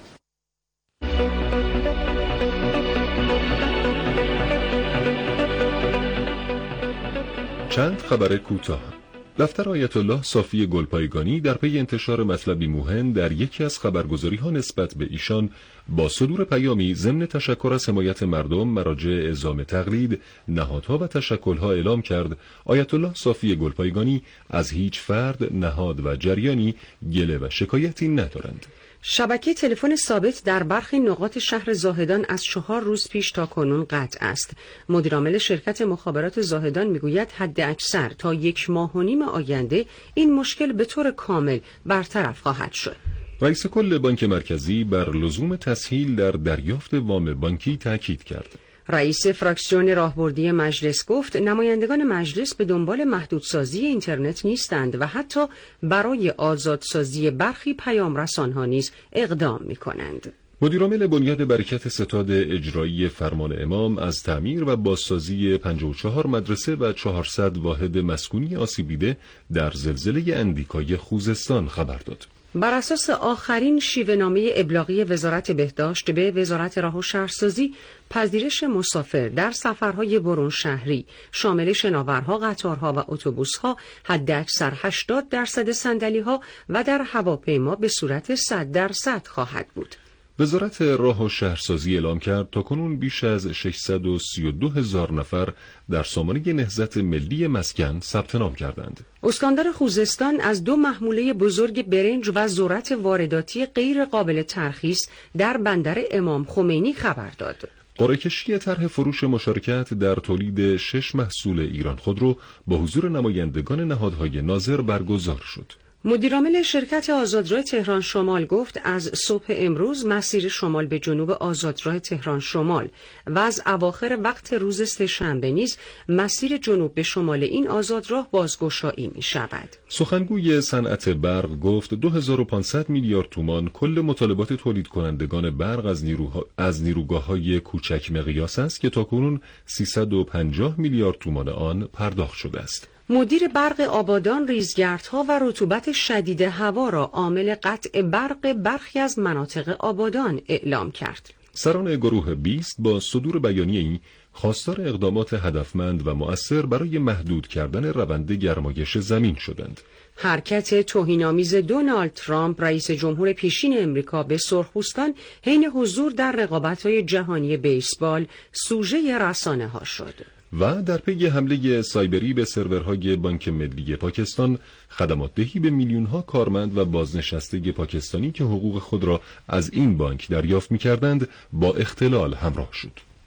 چند خبر کوتاه. دفتر آیت الله صافی گلپایگانی در پی انتشار مطلبی موهن در یکی از خبرگزاری‌ها نسبت به ایشان با صدور پیامی ضمن تشکر از حمایت مردم، مراجع اعزام تقلید، نهادها و تشکل‌ها اعلام کرد آیت الله صافی گلپایگانی از هیچ فرد، نهاد و جریانی گله و شکایتی ندارند. شبکه تلفن ثابت در برخی نقاط شهر زاهدان از 4 روز پیش تا کنون قطع است. مدیرعامل شرکت مخابرات زاهدان میگوید حد اکثر تا 1.5 ماه آینده این مشکل به طور کامل برطرف خواهد شد. رئیس کل بانک مرکزی بر لزوم تسهیل در دریافت وام بانکی تاکید کرد. رئیس فراکسیون راهبردی مجلس گفت نمایندگان مجلس به دنبال محدودسازی اینترنت نیستند و حتی برای آزادسازی برخی پیام رسان‌ها نیز اقدام می‌کنند. مدیرعامل بنیاد برکت ستاد اجرایی فرمان امام از تعمیر و بازسازی 54 مدرسه و 400 واحد مسکونی آسیب دیده در زلزله اندیکای خوزستان خبر داد. بر اساس آخرین شیوه‌نامه ابلاغی وزارت بهداشت به وزارت راه و شهرسازی، پذیرش مسافر در سفرهای برون شهری شامل شناورها، قطارها و اتوبوس‌ها حداکثر 80% صندلی‌ها و در هواپیما به صورت 100% خواهد بود. وزارت راه و شهرسازی اعلام کرد تاکنون بیش از 632,000 نفر در سامانه نهضت ملی مسکن ثبت نام کردند. استاندار خوزستان از 2 محموله بزرگ برنج و ذرت وارداتی غیر قابل ترخیص در بندر امام خمینی خبر داد. قرعه کشی طرح فروش مشارکت در تولید 6 محصول ایران خودرو با حضور نمایندگان نهادهای ناظر برگزار شد. مدیرعامل شرکت آزادراه تهران شمال گفت از صبح امروز مسیر شمال به جنوب آزادراه تهران شمال و از اواخر وقت روز سه‌شنبه نیز مسیر جنوب به شمال این آزادراه بازگشایی می شود. سخنگوی صنعت برق گفت 2500 میلیارد تومان کل مطالبات تولید کنندگان برق از نیروگاه‌های کوچک مقیاس است که تاکنون 350 میلیارد تومان آن پرداخت شده است. مدیر برق آبادان ریزگردها و رطوبت شدید هوا را عامل قطع برق برخی از مناطق آبادان اعلام کرد. سران گروه 20 با صدور بیانیه‌ای خواستار اقدامات هدفمند و مؤثر برای محدود کردن روند گرمایش زمین شدند. حرکت توهین‌آمیز دونالد ترامپ رئیس جمهور پیشین امریکا به سرخپوستان حین حضور در رقابت‌های جهانی بیسبال سوژه رسانه‌ها شد. و در پی حمله سایبری به سرورهای بانک ملی پاکستان، خدمات دهی به میلیون‌ها کارمند و بازنشسته پاکستانی که حقوق خود را از این بانک دریافت می‌کردند با اختلال همراه شد.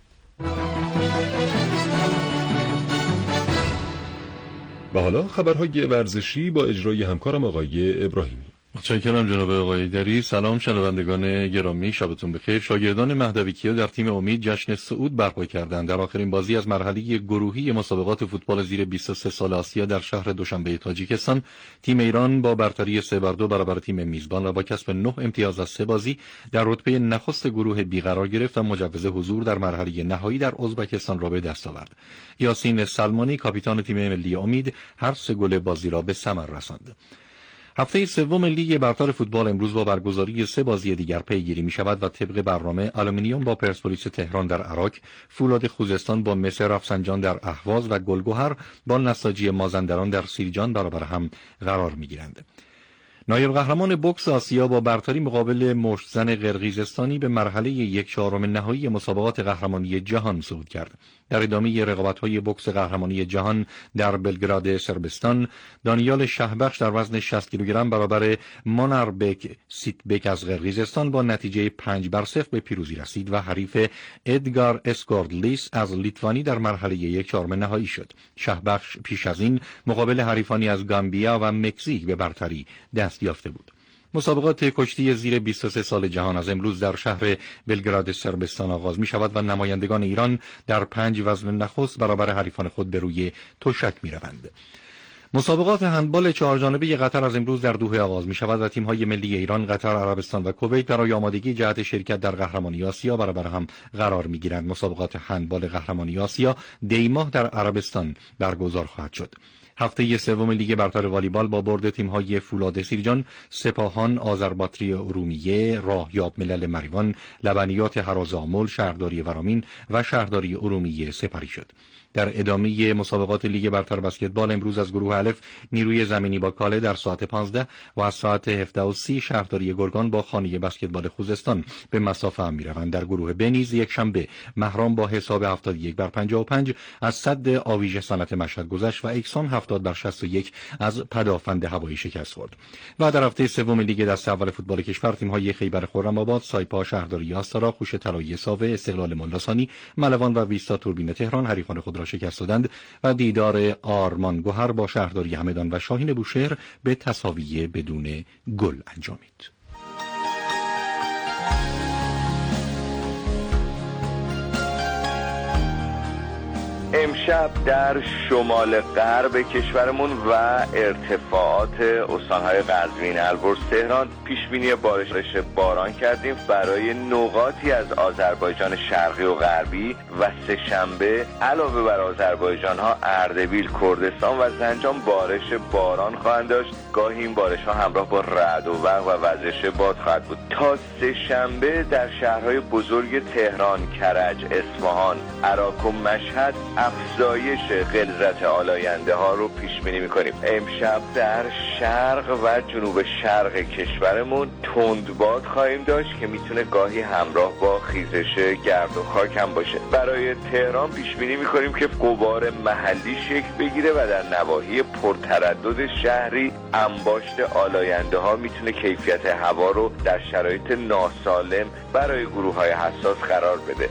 و حالا خبرهای ورزشی با اجرای همکارم آقای ابراهیمی. متشکرم جناب آقای دری. سلام شنوندگان گرامی، شبتون بخیر. شاگردان مهدویکیا در تیم امید جشن صعود برپا کردند. در آخرین بازی از مرحله گروهی مسابقات فوتبال زیر 23 سال آسیا در شهر دوشنبه تاجیکستان، تیم ایران با برتری 3-2 برابر تیم میزبان و با کسب 9 امتیاز از 3 بازی در رتبه نخست گروه بی قرار گرفت و مجوز حضور در مرحله نهایی در ازبکستان را به دست آورد. یاسین سلمانی کاپیتان تیم ملی امید هر 3 گل بازی را به ثمر رساند. هفته سوم لیگ برتر فوتبال امروز با برگزاری 3 بازی دیگر پیگیری می شود و طبق برنامه آلومینیوم با پرسپولیس تهران در عراق، فولاد خوزستان با مس رفسنجان در اهواز و گلگهر با نساجی مازندران در سیرجان برابر هم قرار می گیرند. نایب قهرمان بوکس آسیا با برتری مقابل مشتزن قرقیزستانی به مرحله 1/4 نهایی مسابقات قهرمانی جهان صعود کرد. در ادامه رقابت‌های بوکس قهرمانی جهان در بلگراد سربستان، دانیال شهبخش در وزن 60 کیلوگرم برابر ماناربک سیتبک از قرقیزستان با نتیجه 5-0 به پیروزی رسید و حریف ادگار اسکوردلیس از لیتوانی در مرحله 1/4 نهایی شد. شهبخش پیش از این مقابل حریفانی از گامبیا و مکزیک به برتری دست یافته بود. مسابقات کشتی زیر 23 سال جهان از امروز در شهر بلگراد سربستان آغاز می شود و نمایندگان ایران در 5 وزن نخست برابر حریفان خود به روی تشک می روند. مسابقات هندبال 4 جانبه قطر از امروز در دوحه آغاز می شود و تیم‌های ملی ایران، قطر، عربستان و کویت برای آمادگی جهت شرکت در قهرمانی آسیا برابر هم قرار می گیرند. مسابقات هندبال قهرمانی آسیا دی ماه در عربستان برگزار خواهد شد. هفته سوم لیگ برتر والیبال با برد تیم‌های فولاد سیرجان، سپاهان، آذرباتری ارومیه، راهیاب ملل مریوان، لبنیات هرازآمل، شهرداری ورامین و شهرداری ارومیه سپری شد. در ادامه مسابقات لیگ برتر بسکتبال امروز از گروه الف نیروی زمینی با کاله در ساعت 15 و از ساعت 17:30 شهرداری گرگان با خانه بسکتبال خوزستان به مسافه هم می‌روند. در گروه ب نیز یک شنبه مهران با حساب 71-55 از سد آویژه صنعت مشهد گذشت و اکسون 70-61 از پدافند هوایی شکست خورد. و در هفته سوم لیگ دسته اول فوتبال کشور تیم‌های خیبر خرم‌آباد، سایپا شهرداری آستارا، خوش طلایی ساوه، استقلال ملاسانی، ملوان و ویستا توربین تهران حریفان خود را شکست دادند و دیدار آرمان گوهر با شهرداری همدان و شاهین بوشهر به تساوی بدون گل انجامید. امشب در شمال غرب کشورمون و ارتفاعات استانهای قزوین، البرز، تهران پیشبینی بارش باران کردیم. برای نقاطی از آذربایجان شرقی و غربی و سه‌شنبه علاوه بر آذربایجان ها اردبیل، کردستان و زنجان بارش باران خواهند داشت. گاهی این بارش ها همراه با رعد و برق و وزش باد خواهد بود. تا سه‌شنبه در شهرهای بزرگ تهران، کرج، اصفهان، عراق و مشهد افزایش غلظت آلاینده ها رو پیش بینی می‌کنیم. امشب در شرق و جنوب شرق کشورمون تندباد خواهیم داشت که میتونه گاهی همراه با خیزش گرد و خاک هم باشه. برای تهران پیش بینی می‌کنیم که غبار محلی شکل بگیره و در نواحی پرتردد شهری انباشت آلاینده ها میتونه کیفیت هوا رو در شرایط ناسالم برای گروه‌های حساس قرار بده.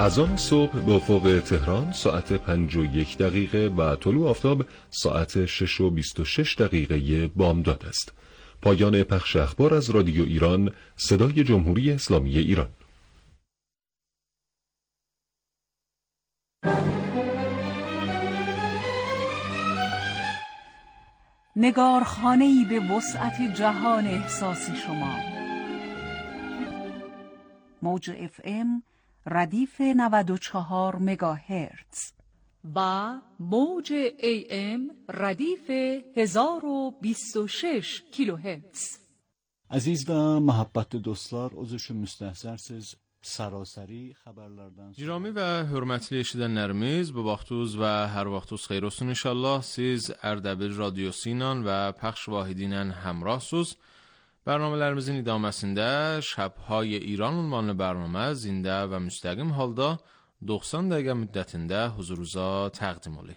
اذان صبح به افق تهران ساعت 5:01 دقیقه و طلوع آفتاب ساعت 6:26 دقیقه بامداد است. پایان پخش اخبار از رادیو ایران، صدای جمهوری اسلامی ایران. نگارخانه‌ای به وسعت جهان احساسی شما. موج FM ردیف 94 مگاهرتز و موج AM ردیف 1026 کیلوهرتز. Aziz ve muhabbetli dostlar, özür müstəhsərsiz sərasəri xəbərlərdən. Girami və hörmətli eşidənlərimiz, bu vaxtınız və hər vaxtınız xeyir olsun inşallah. Siz Ərdəbil radiosu ilə və pəxş vahidi ilə həmrahsınız. Bərnamələrimizin idaməsində Şəbhay İran ünvanlı bərnamə zində və müstəqim halda 90 dəqiqə müddətində huzurunuza təqdim olunur.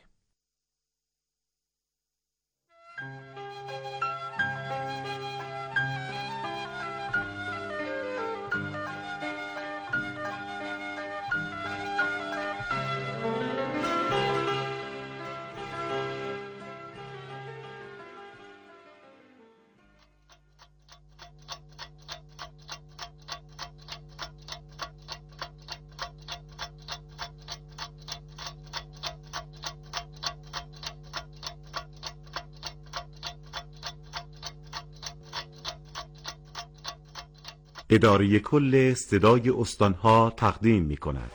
اداره کل صدای استانها تقدیم می کند.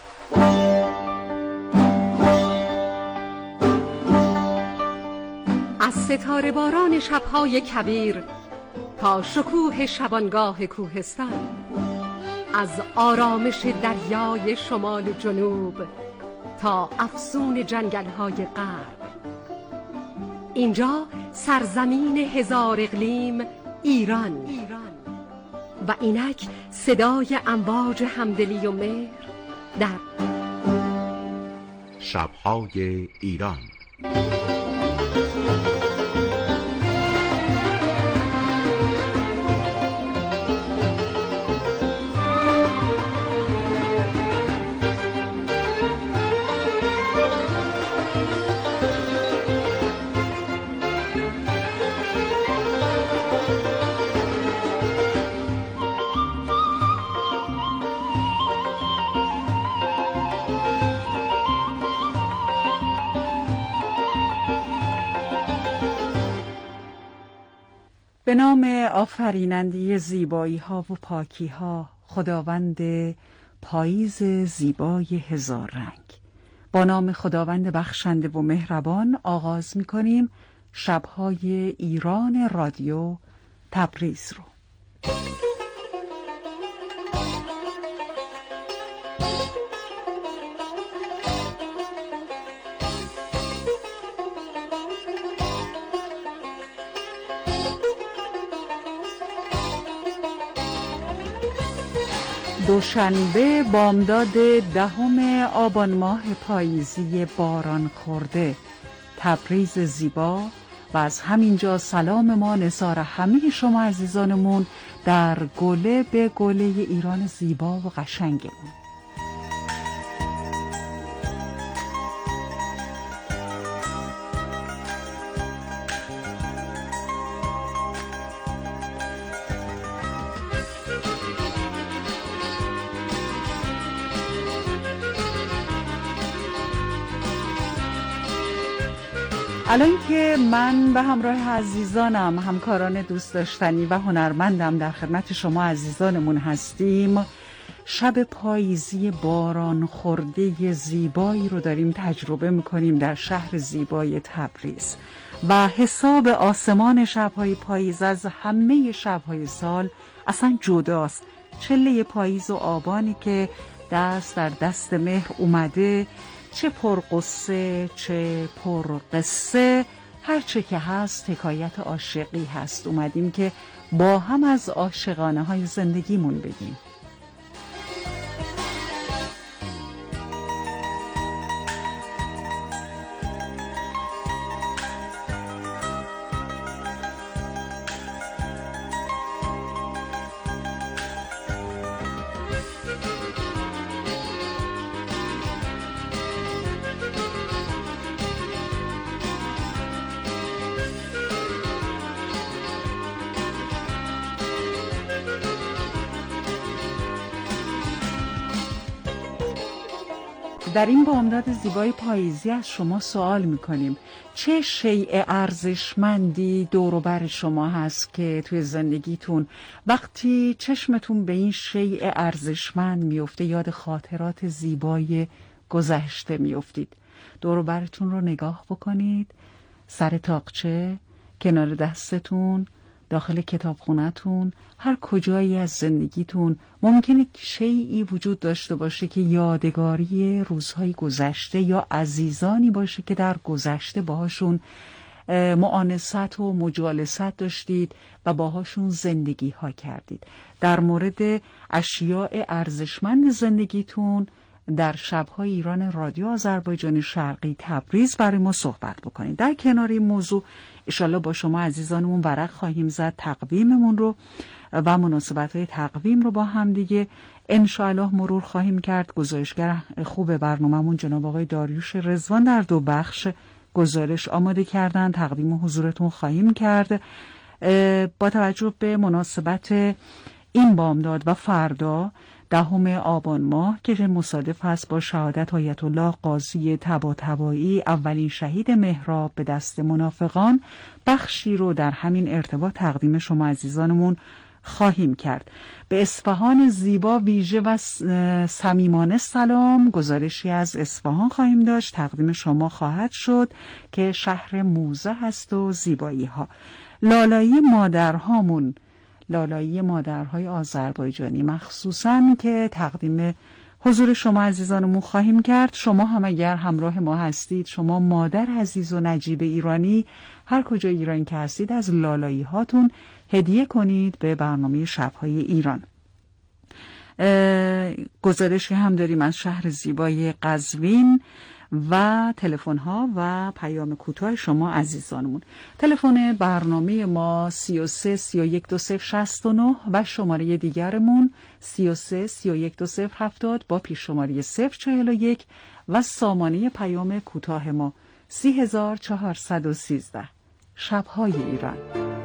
از ستاره باران شبهای کبیر تا شکوه شبانگاه کوهستان، از آرامش دریای شمال و جنوب تا افسون جنگل‌های غرب، اینجا سرزمین هزار اقلیم ایران و اینک صدای امواج همدلی و مهر در شب‌های ایران. به نام آفریننده زیبایی ها و پاکی ها، خداوند پاییز زیبای هزار رنگ، با نام خداوند بخشنده و مهربان آغاز می کنیم شبهای ایران رادیو تبریز رو. دوشنبه بامداد 10 آبان ماه پاییزی باران خورده، تبریز زیبا، و از همینجا سلام ما نثار همه شما عزیزانمون در گله به گله ایران زیبا و قشنگمون. الان که من به همراه عزیزانم، همکاران دوست داشتنی و هنرمندم در خدمت شما عزیزانمون هستیم، شب پاییزی باران خورده زیبایی رو داریم تجربه میکنیم در شهر زیبای تبریز و حساب آسمان شبهای پاییز از همه شبهای سال اصلا جداست. چله پاییز و آبانی که دست در دست مهر اومده، چه پرقصه چه پرقصه، هر چه که هست حکایت عاشقی هست. اومدیم که با هم از عاشقانه های زندگیمون بگیم. در این بامداد زیبای پاییزی از شما سوال میکنیم چه شیء ارزشمندی دور و بر شما هست که توی زندگیتون وقتی چشمتون به این شیء ارزشمند میفته یاد خاطرات زیبای گذشته میافتید. دور و برتون رو نگاه بکنید، سر تاقچه، کنار دستتون، داخل کتابخونه‌تون، هر کجایی از زندگیتون ممکنه شیئی وجود داشته باشه که یادگاری روزهای گذشته یا عزیزانی باشه که در گذشته باهاشون مؤانست و مجالست داشتید و باهاشون زندگی ها کردید. در مورد اشیاء ارزشمند زندگیتون در شب‌های ایران رادیو آذربایجان شرقی تبریز برای ما صحبت بکنید. در کنار این موضوع انشالله با شما عزیزانمون ورق خواهیم زد تقویممون رو و مناسبت‌های تقویم رو با هم دیگه انشالله مرور خواهیم کرد. گزارشگر خوب برنامه‌مون جناب آقای داریوش رضوان در 2 بخش گزارش آماده کردن، تقدیم حضورتون خواهیم کرد. با توجه به مناسبت این بامداد و فردا 10 آبان ماه که مصادف هست با شهادت آیت الله قاضی طباطبایی اولین شهید مهراب به دست منافقان، بخشی رو در همین ارتباط تقدیم شما عزیزانمون خواهیم کرد. به اصفهان زیبا ویژه و صمیمانه سلام. گزارشی از اصفهان خواهیم داشت، تقدیم شما خواهد شد که شهر موزه هست و زیبایی ها. لالایی مادرهامون، لالایی مادرهای آذربایجانی مخصوصاً که تقدیم حضور شما عزیزانمون خواهیم کرد. شما هم اگر همراه ما هستید، شما مادر عزیز و نجیب ایرانی هر کجا ایران که هستید از لالایی هاتون هدیه کنید به برنامه شب‌های ایران. گزارشی هم داریم از شهر زیبای قزوین و تلفن ها و پیام کوتاه شما عزیزانمون. تلفن برنامه ما 33 31 2069 و شماره دیگرمون 33 31 2070 با پیش شماره 041 و سامانه پیام کوتاه ما 3413. شب‌های ایران.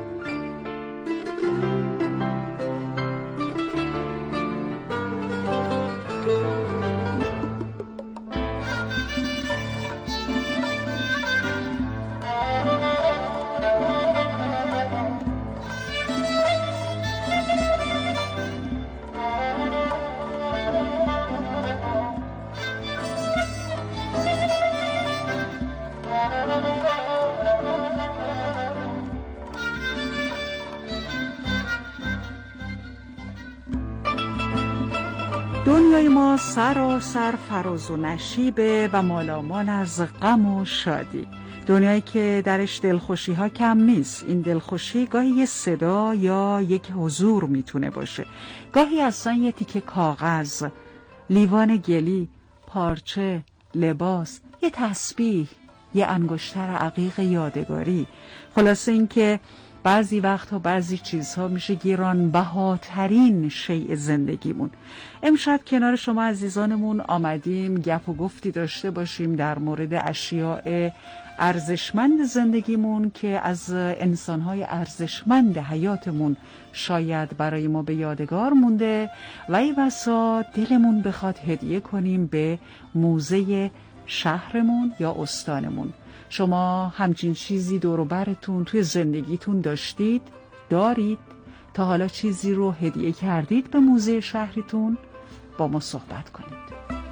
دنیای ما سراسر فراز و نشیبه و مالامال از غم و شادی. دنیایی که درش دلخوشی ها کم نیست. این دلخوشی گاهی یه صدا یا یک حضور میتونه باشه، گاهی اصلا یه تیکه کاغذ، لیوان گلی، پارچه، لباس، یه تسبیح، یه انگشتر عقیق یادگاری. خلاصه این که بعضی وقتها بعضی چیزها میشه گرانبهاترین شیء زندگیمون. امشب کنار شما عزیزانمون آمدیم گپ و گفتی داشته باشیم در مورد اشیاء ارزشمند زندگیمون که از انسانهای ارزشمند حیاتمون شاید برای ما به یادگار مونده و ای بسا دلمون بخواد هدیه کنیم به موزه شهرمون یا استانمون. شما همچین چیزی دور و برتون توی زندگیتون داشتید؟ دارید؟ تا حالا چیزی رو هدیه کردید به موزه شهرتون؟ با ما صحبت کنید.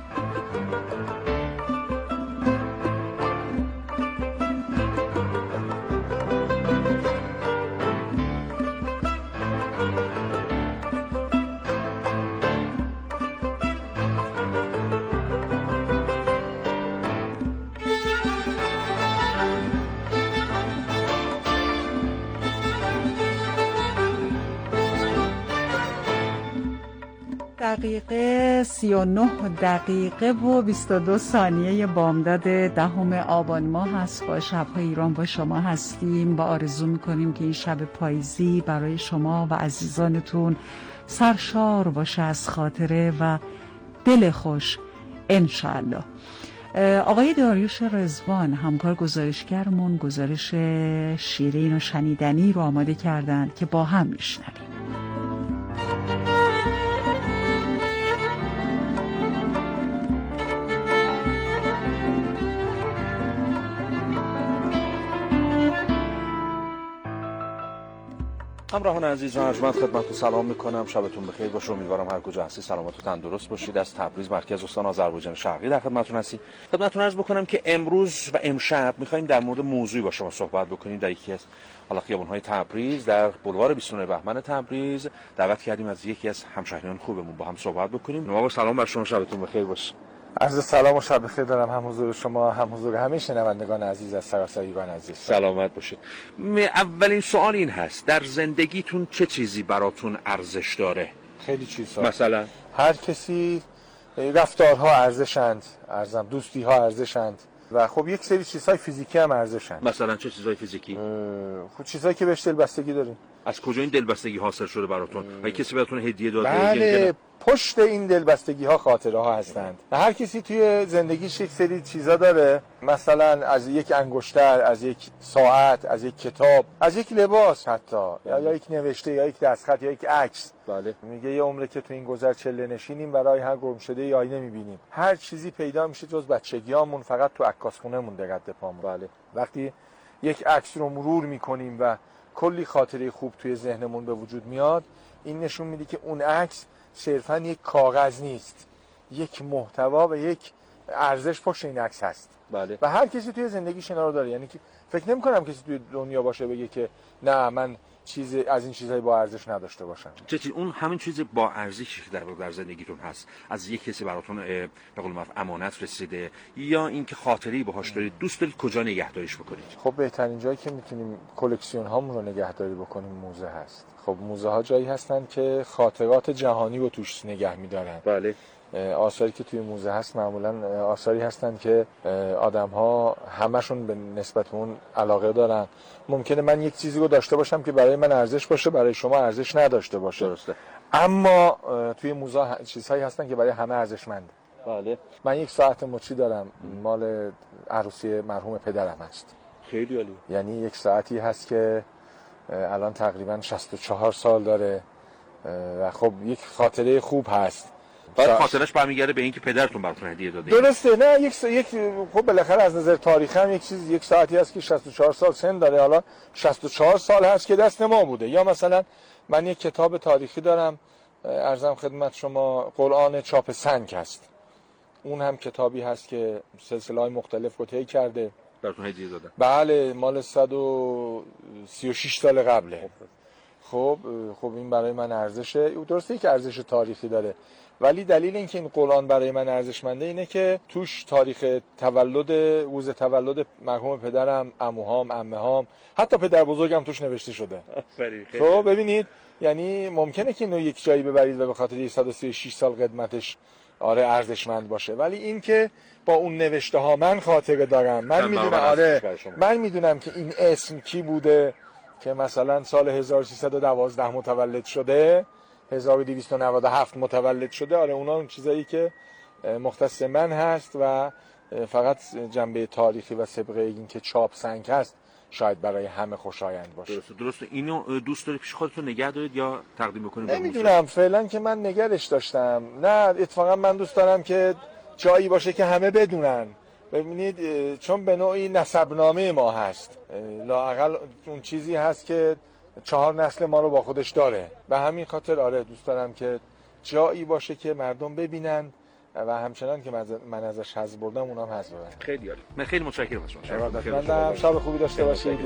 دقیقه 39 دقیقه و 22 ثانیه بامداد 10 آبان ماه هست. با شب‌های ایران با شما هستیم. با آرزو می‌کنیم که این شب پاییزی برای شما و عزیزانتون سرشار باشه از خاطره و دل خوش انشالله. آقای داریوش رضوان همکار گزارشگرمون گزارش شیرین و شنیدنی رو آماده کردند که با هم میشنویم. همراهان عزیز، ارجمند خدمتتون سلام میکنم. شبتون بخیر باشه. امیدوارم هر کجا هستید سلامت و تندرست باشید. از تبریز مرکز استان آذربایجان شرقی در خدمتتون هستیم. خدمتتون عرض بکنم که امروز و امشب میخوایم در مورد موضوعی با شما صحبت بکنیم در یکی از خیابان‌های تبریز، در بولوار 29 بهمن تبریز. دعوت کردیم از یکی از همشهریان خوبمون با هم صحبت بکنیم. آقا سلام بر شما، شبتون بخیر باشه. عرض سلام و شب بخیر دارم هم حضور شما هم حضور همه شنوندگان عزیز از سراسر ایران عزیز. سلامت باشید. اولین سوال این هست، در زندگیتون چه چیزی براتون ارزش داره؟ خیلی چیزها. مثلا هر کسی رفتارها ارزشند، دوستی ها ارزشند و خب یک سری چیزهای فیزیکی هم ارزشند. مثلا چه چیزهای فیزیکی؟ خب چیزایی که بهش دلبستگی داریم. از کجا این دلبستگی حاصل شده براتون؟ و کسی بهتون هدیه داده؟ بله، پشت این دلبستگی ها خاطره ها هستند. هر کسی توی زندگیش یک سری چیزا داره، مثلا از یک انگشتر، از یک ساعت، از یک کتاب، از یک لباس حتی، یا یک نوشته، یا یک دستخط، یا یک عکس. بله. میگه یه عمره که تو این گذر چله نشینیم برای هر گم شده ای آینه میبینیم. هر چیزی پیدا میشه جز بچگیامون فقط تو عکاسخونه مونده رد پامون. بله. وقتی یک عکس رو مرور میکنیم و کلی خاطره خوب توی ذهنمون به وجود میاد، این نشون میده که اون عکس صرفاً یک کاغذ نیست، یک محتوا و یک ارزش پشت این عکس هست. بله. و هر کسی توی زندگیش اینا رو داره. یعنی که فکر نمی‌کنم کسی توی دنیا باشه بگه که نه من چیزی از این چیزهای با ارزش نداشته باشم. چه چیز اون همین چیز با ارزشی که در زندگیتون هست، از یک کسی براتون به قول معروف امانت رسیده یا اینکه خاطره‌ای باهاش دارید، دوست دارید کجا نگهداریش بکنید؟ خب بهترین جایی که میتونیم کلکسیون هامون رو نگهداری بکنیم موزه هست. خب موزه ها جایی هستن که خاطرات جهانی رو توش نگه می‌دارن. بله. آثاری که توی موزه هست معمولا آثاری هستن که آدم‌ها همشون به نسبت اون علاقه دارن. ممکنه من یک چیزی رو داشته باشم که برای من ارزش باشه، برای شما ارزش نداشته باشه. درسته. اما توی موزه چیزهایی هستن که برای همه ارزشمنده. بله. من یک ساعت مچی دارم، مال عروسی مرحوم پدرم هست. خیلی عالی. یعنی یک ساعتی هست که الان تقریبا 64 سال داره و خب یک خاطره خوب هست. بعد خاطرش برمیگرده به اینکه پدرتون براتون هدیه داده. درسته. نه یک خب بالاخره از نظر تاریخی هم یک ساعتی هست که 64 سال سن داره. حالا 64 سال هست که دست ما بوده. یا مثلا من یک کتاب تاریخی دارم، عرضم خدمت شما، قرآن چاپ سنگ هست. اون هم کتابی هست که سلسله‌های مختلف رو طی کرده. براتون هدیه داده. بله، مال 136 سال قبله. خب این برای من ارزشه. درسته که ارزش تاریخی داره، ولی دلیل اینکه این قرآن برای من ارزشمنده اینه که توش تاریخ تولد، روز تولد مرحوم پدرم، عموهام، عمه‌هام، حتی پدر بزرگم توش نوشته شده. خب ببینید، یعنی ممکنه که اینو یک جایی ببرید و به خاطر 136 سال قدمتش ارزشمند باشه، ولی این که با اون نوشته ها من خاطره دارم، من میدونم که این اسم کی بوده که مثلا سال 1312 متولد شده، 1297 متولد شده. اونا اون چیزایی که مختص من هست و فقط جنبه تاریخی و سابقه این که چاپ سنگ هست شاید برای همه خوشایند باشه. درسته. اینو دوست دارید پیش خودتون نگه دارید یا تقدیم بکنید؟ نمیدونم، فعلا که من نگرش داشتم. نه، اتفاقا من دوست دارم که جایی باشه که همه بدونن. ببینید، چون به نوعی نسبنامه ما هست، لااقل اون چیزی هست که 4 نسل ما رو با خودش داره. به همین خاطر دوست دارم که جایی باشه که مردم ببینن و همچنان که من ازش حظ بردم اونام حظ ببرن. خیلی عالی. من خیلی متشکرم از شما. شب خوبی داشته باشید.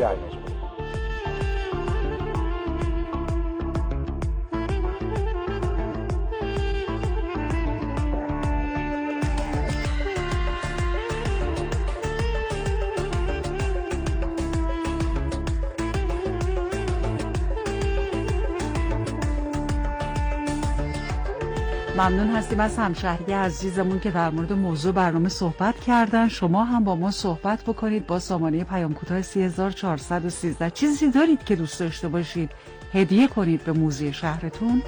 ممنون هستیم از همشهری عزیزمون که در مورد موضوع برنامه صحبت کردن. شما هم با ما صحبت بکنید با سامانه پیام کوتاه 3413. چیزی دارید که دوست داشته باشید هدیه کنید به موزه شهرتون؟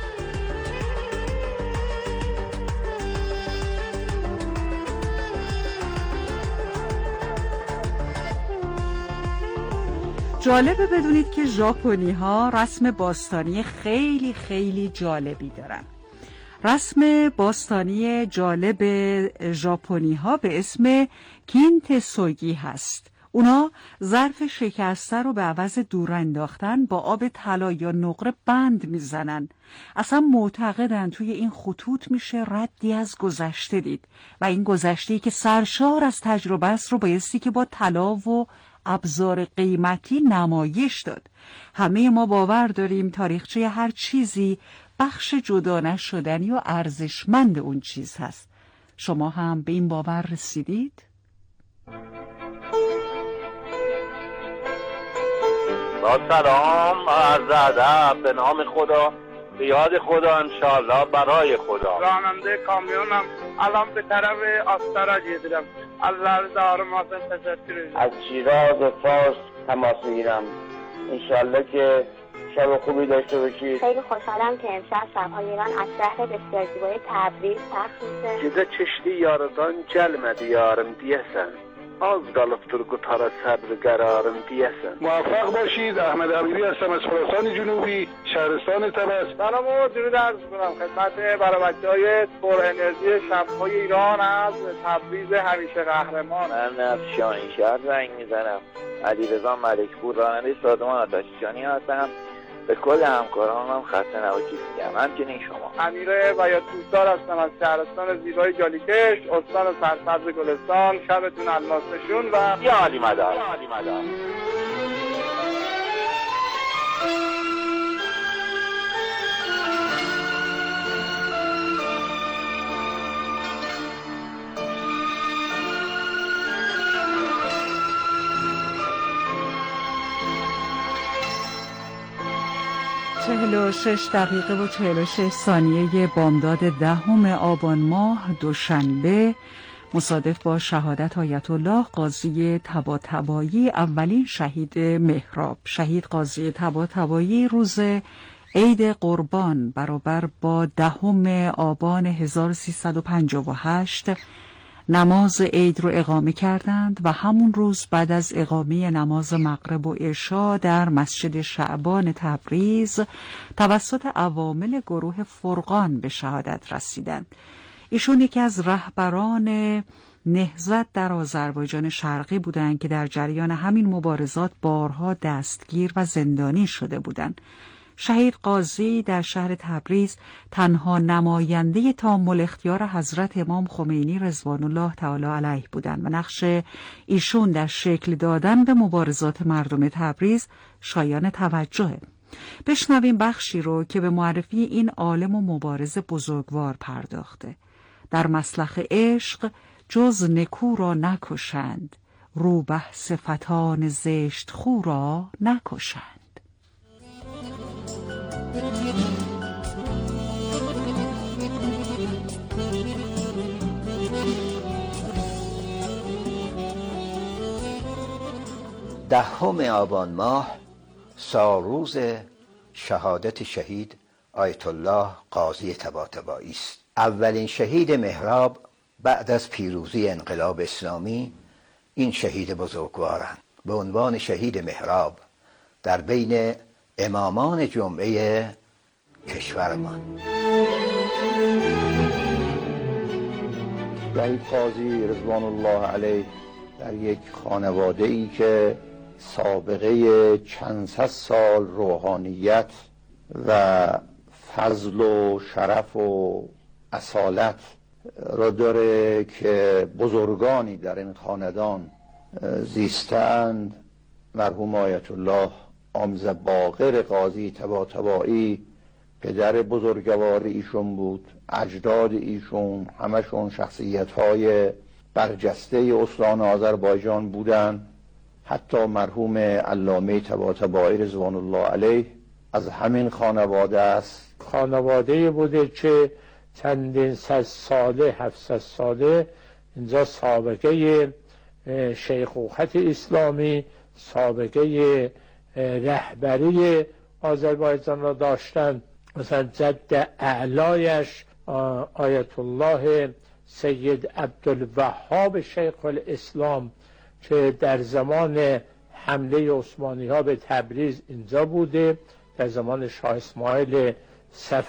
جالبه بدونید که ژاپنی ها رسم باستانی خیلی خیلی جالبی دارن. رسم باستانی جالب ژاپنی ها به اسم کینتسوگی هست. اونا ظرف شکسته رو به عوض دور انداختن با آب طلا یا نقره بند میزنن. اصلا معتقدن توی این خطوط میشه ردی از گذشته دید و این گذشته‌ای که سرشار از تجربه است رو بایستی که با طلا و ابزار قیمتی نمایش داد. همه ما باور داریم تاریخچه هر چیزی بخش جدا نشدنی و ارزشمند اون چیز هست. شما هم به این باور رسیدید؟ با سلام، عرض ادب، به نام خدا، به یاد خدا، انشاءالله برای خدا. راننده کامیونم، الان به طرف آستارا جیدم. الله دارم آسان تشکر. از شیراز فارس تماس میگیرم. انشاءالله که شب خوبی داشته باشید. خیلی خوشحالم که امشب شب‌های ایران از شهر بسیار زیبای تبریز پخش میشه. جدا چشتی یاردان جلمدی یارم دیسن. از گالفتر گتارا صبر قرارم دیسن. موفق باشید. احمد امیری هستم از خراسان جنوبی، شهرستان طبس. سلام و درود عرض می‌کنم خدمت برای بچه‌های پر انرژی شب‌های ایران از تبریز همیشه قهرمان. من از شاهینشهر زنگ میزنم. علیرضا ملکپور، راننده سازمان آتش‌نشانی هستم. به کل همکارانم خسته نباشید میگم، همچنین شما. امیر بیاتوسدار هستم از شهرستان زیبای جالیکش، استان سرسبز گلستان. شبتون الماس نشون و یا علی مدار. 46 دقیقه و 46 ثانیه بامداد 10 آبان ماه دوشنبه، مصادف با شهادت آیت الله قاضی طباطبایی، اولین شهید مهراب. شهید قاضی طباطبایی روز عید قربان برابر با 10 آبان 1358 نماز عید رو اقامه کردند و همون روز بعد از اقامه نماز مغرب و عشا در مسجد شعبان تبریز توسط عوامل گروه فرقان به شهادت رسیدند. ایشون یکی از رهبران نهضت در آذربایجان شرقی بودند که در جریان همین مبارزات بارها دستگیر و زندانی شده بودند. شهید قاضی در شهر تبریز تنها نماینده تامل اختیار حضرت امام خمینی رضوان الله تعالی علیه بودند و نقش ایشون در شکل دادن به مبارزات مردم تبریز شایان توجهه. بشنویم بخشی رو که به معرفی این عالم و مبارز بزرگوار پرداخته. در مسلخ عشق جز نکو را نکشند، روبه صفتان زشت خو را نکشند. دهم آبان ماه سالروز شهادت شهید آیت الله قاضی طباطبایی است. اولین شهید مهراب بعد از پیروزی انقلاب اسلامی این شهید بزرگوارند. به عنوان شهید مهراب در بین امامان جمعه کشورمان. شهید قاضی رضوان الله علیه در یک خانواده ای که سابقه چند صد سال روحانیت و فضل و شرف و اصالت را داره که بزرگانی در این خاندان زیستند. مرحوم آیت الله آموز باقر قاضی طباطبایی پدر بزرگوار ایشون بود، اجداد ایشون همشون شخصیت‌های برجسته استان آذربایجان بودند. حتی مرحوم علامه طباطبایی رضوان الله علیه از همین خانواده است. خانواده بوده که چندین صد ساله 700 ساله اینجا سابقه شیخوخت اسلامی، سابقه رهبری آذربایجان را داشتن. مثلا جد اعلایش آیت الله سید عبدالوهاب شیخ الاسلام که در زمان حمله عثمانی ها به تبریز اینجا بوده، در زمان شاه اسماعیل صفوی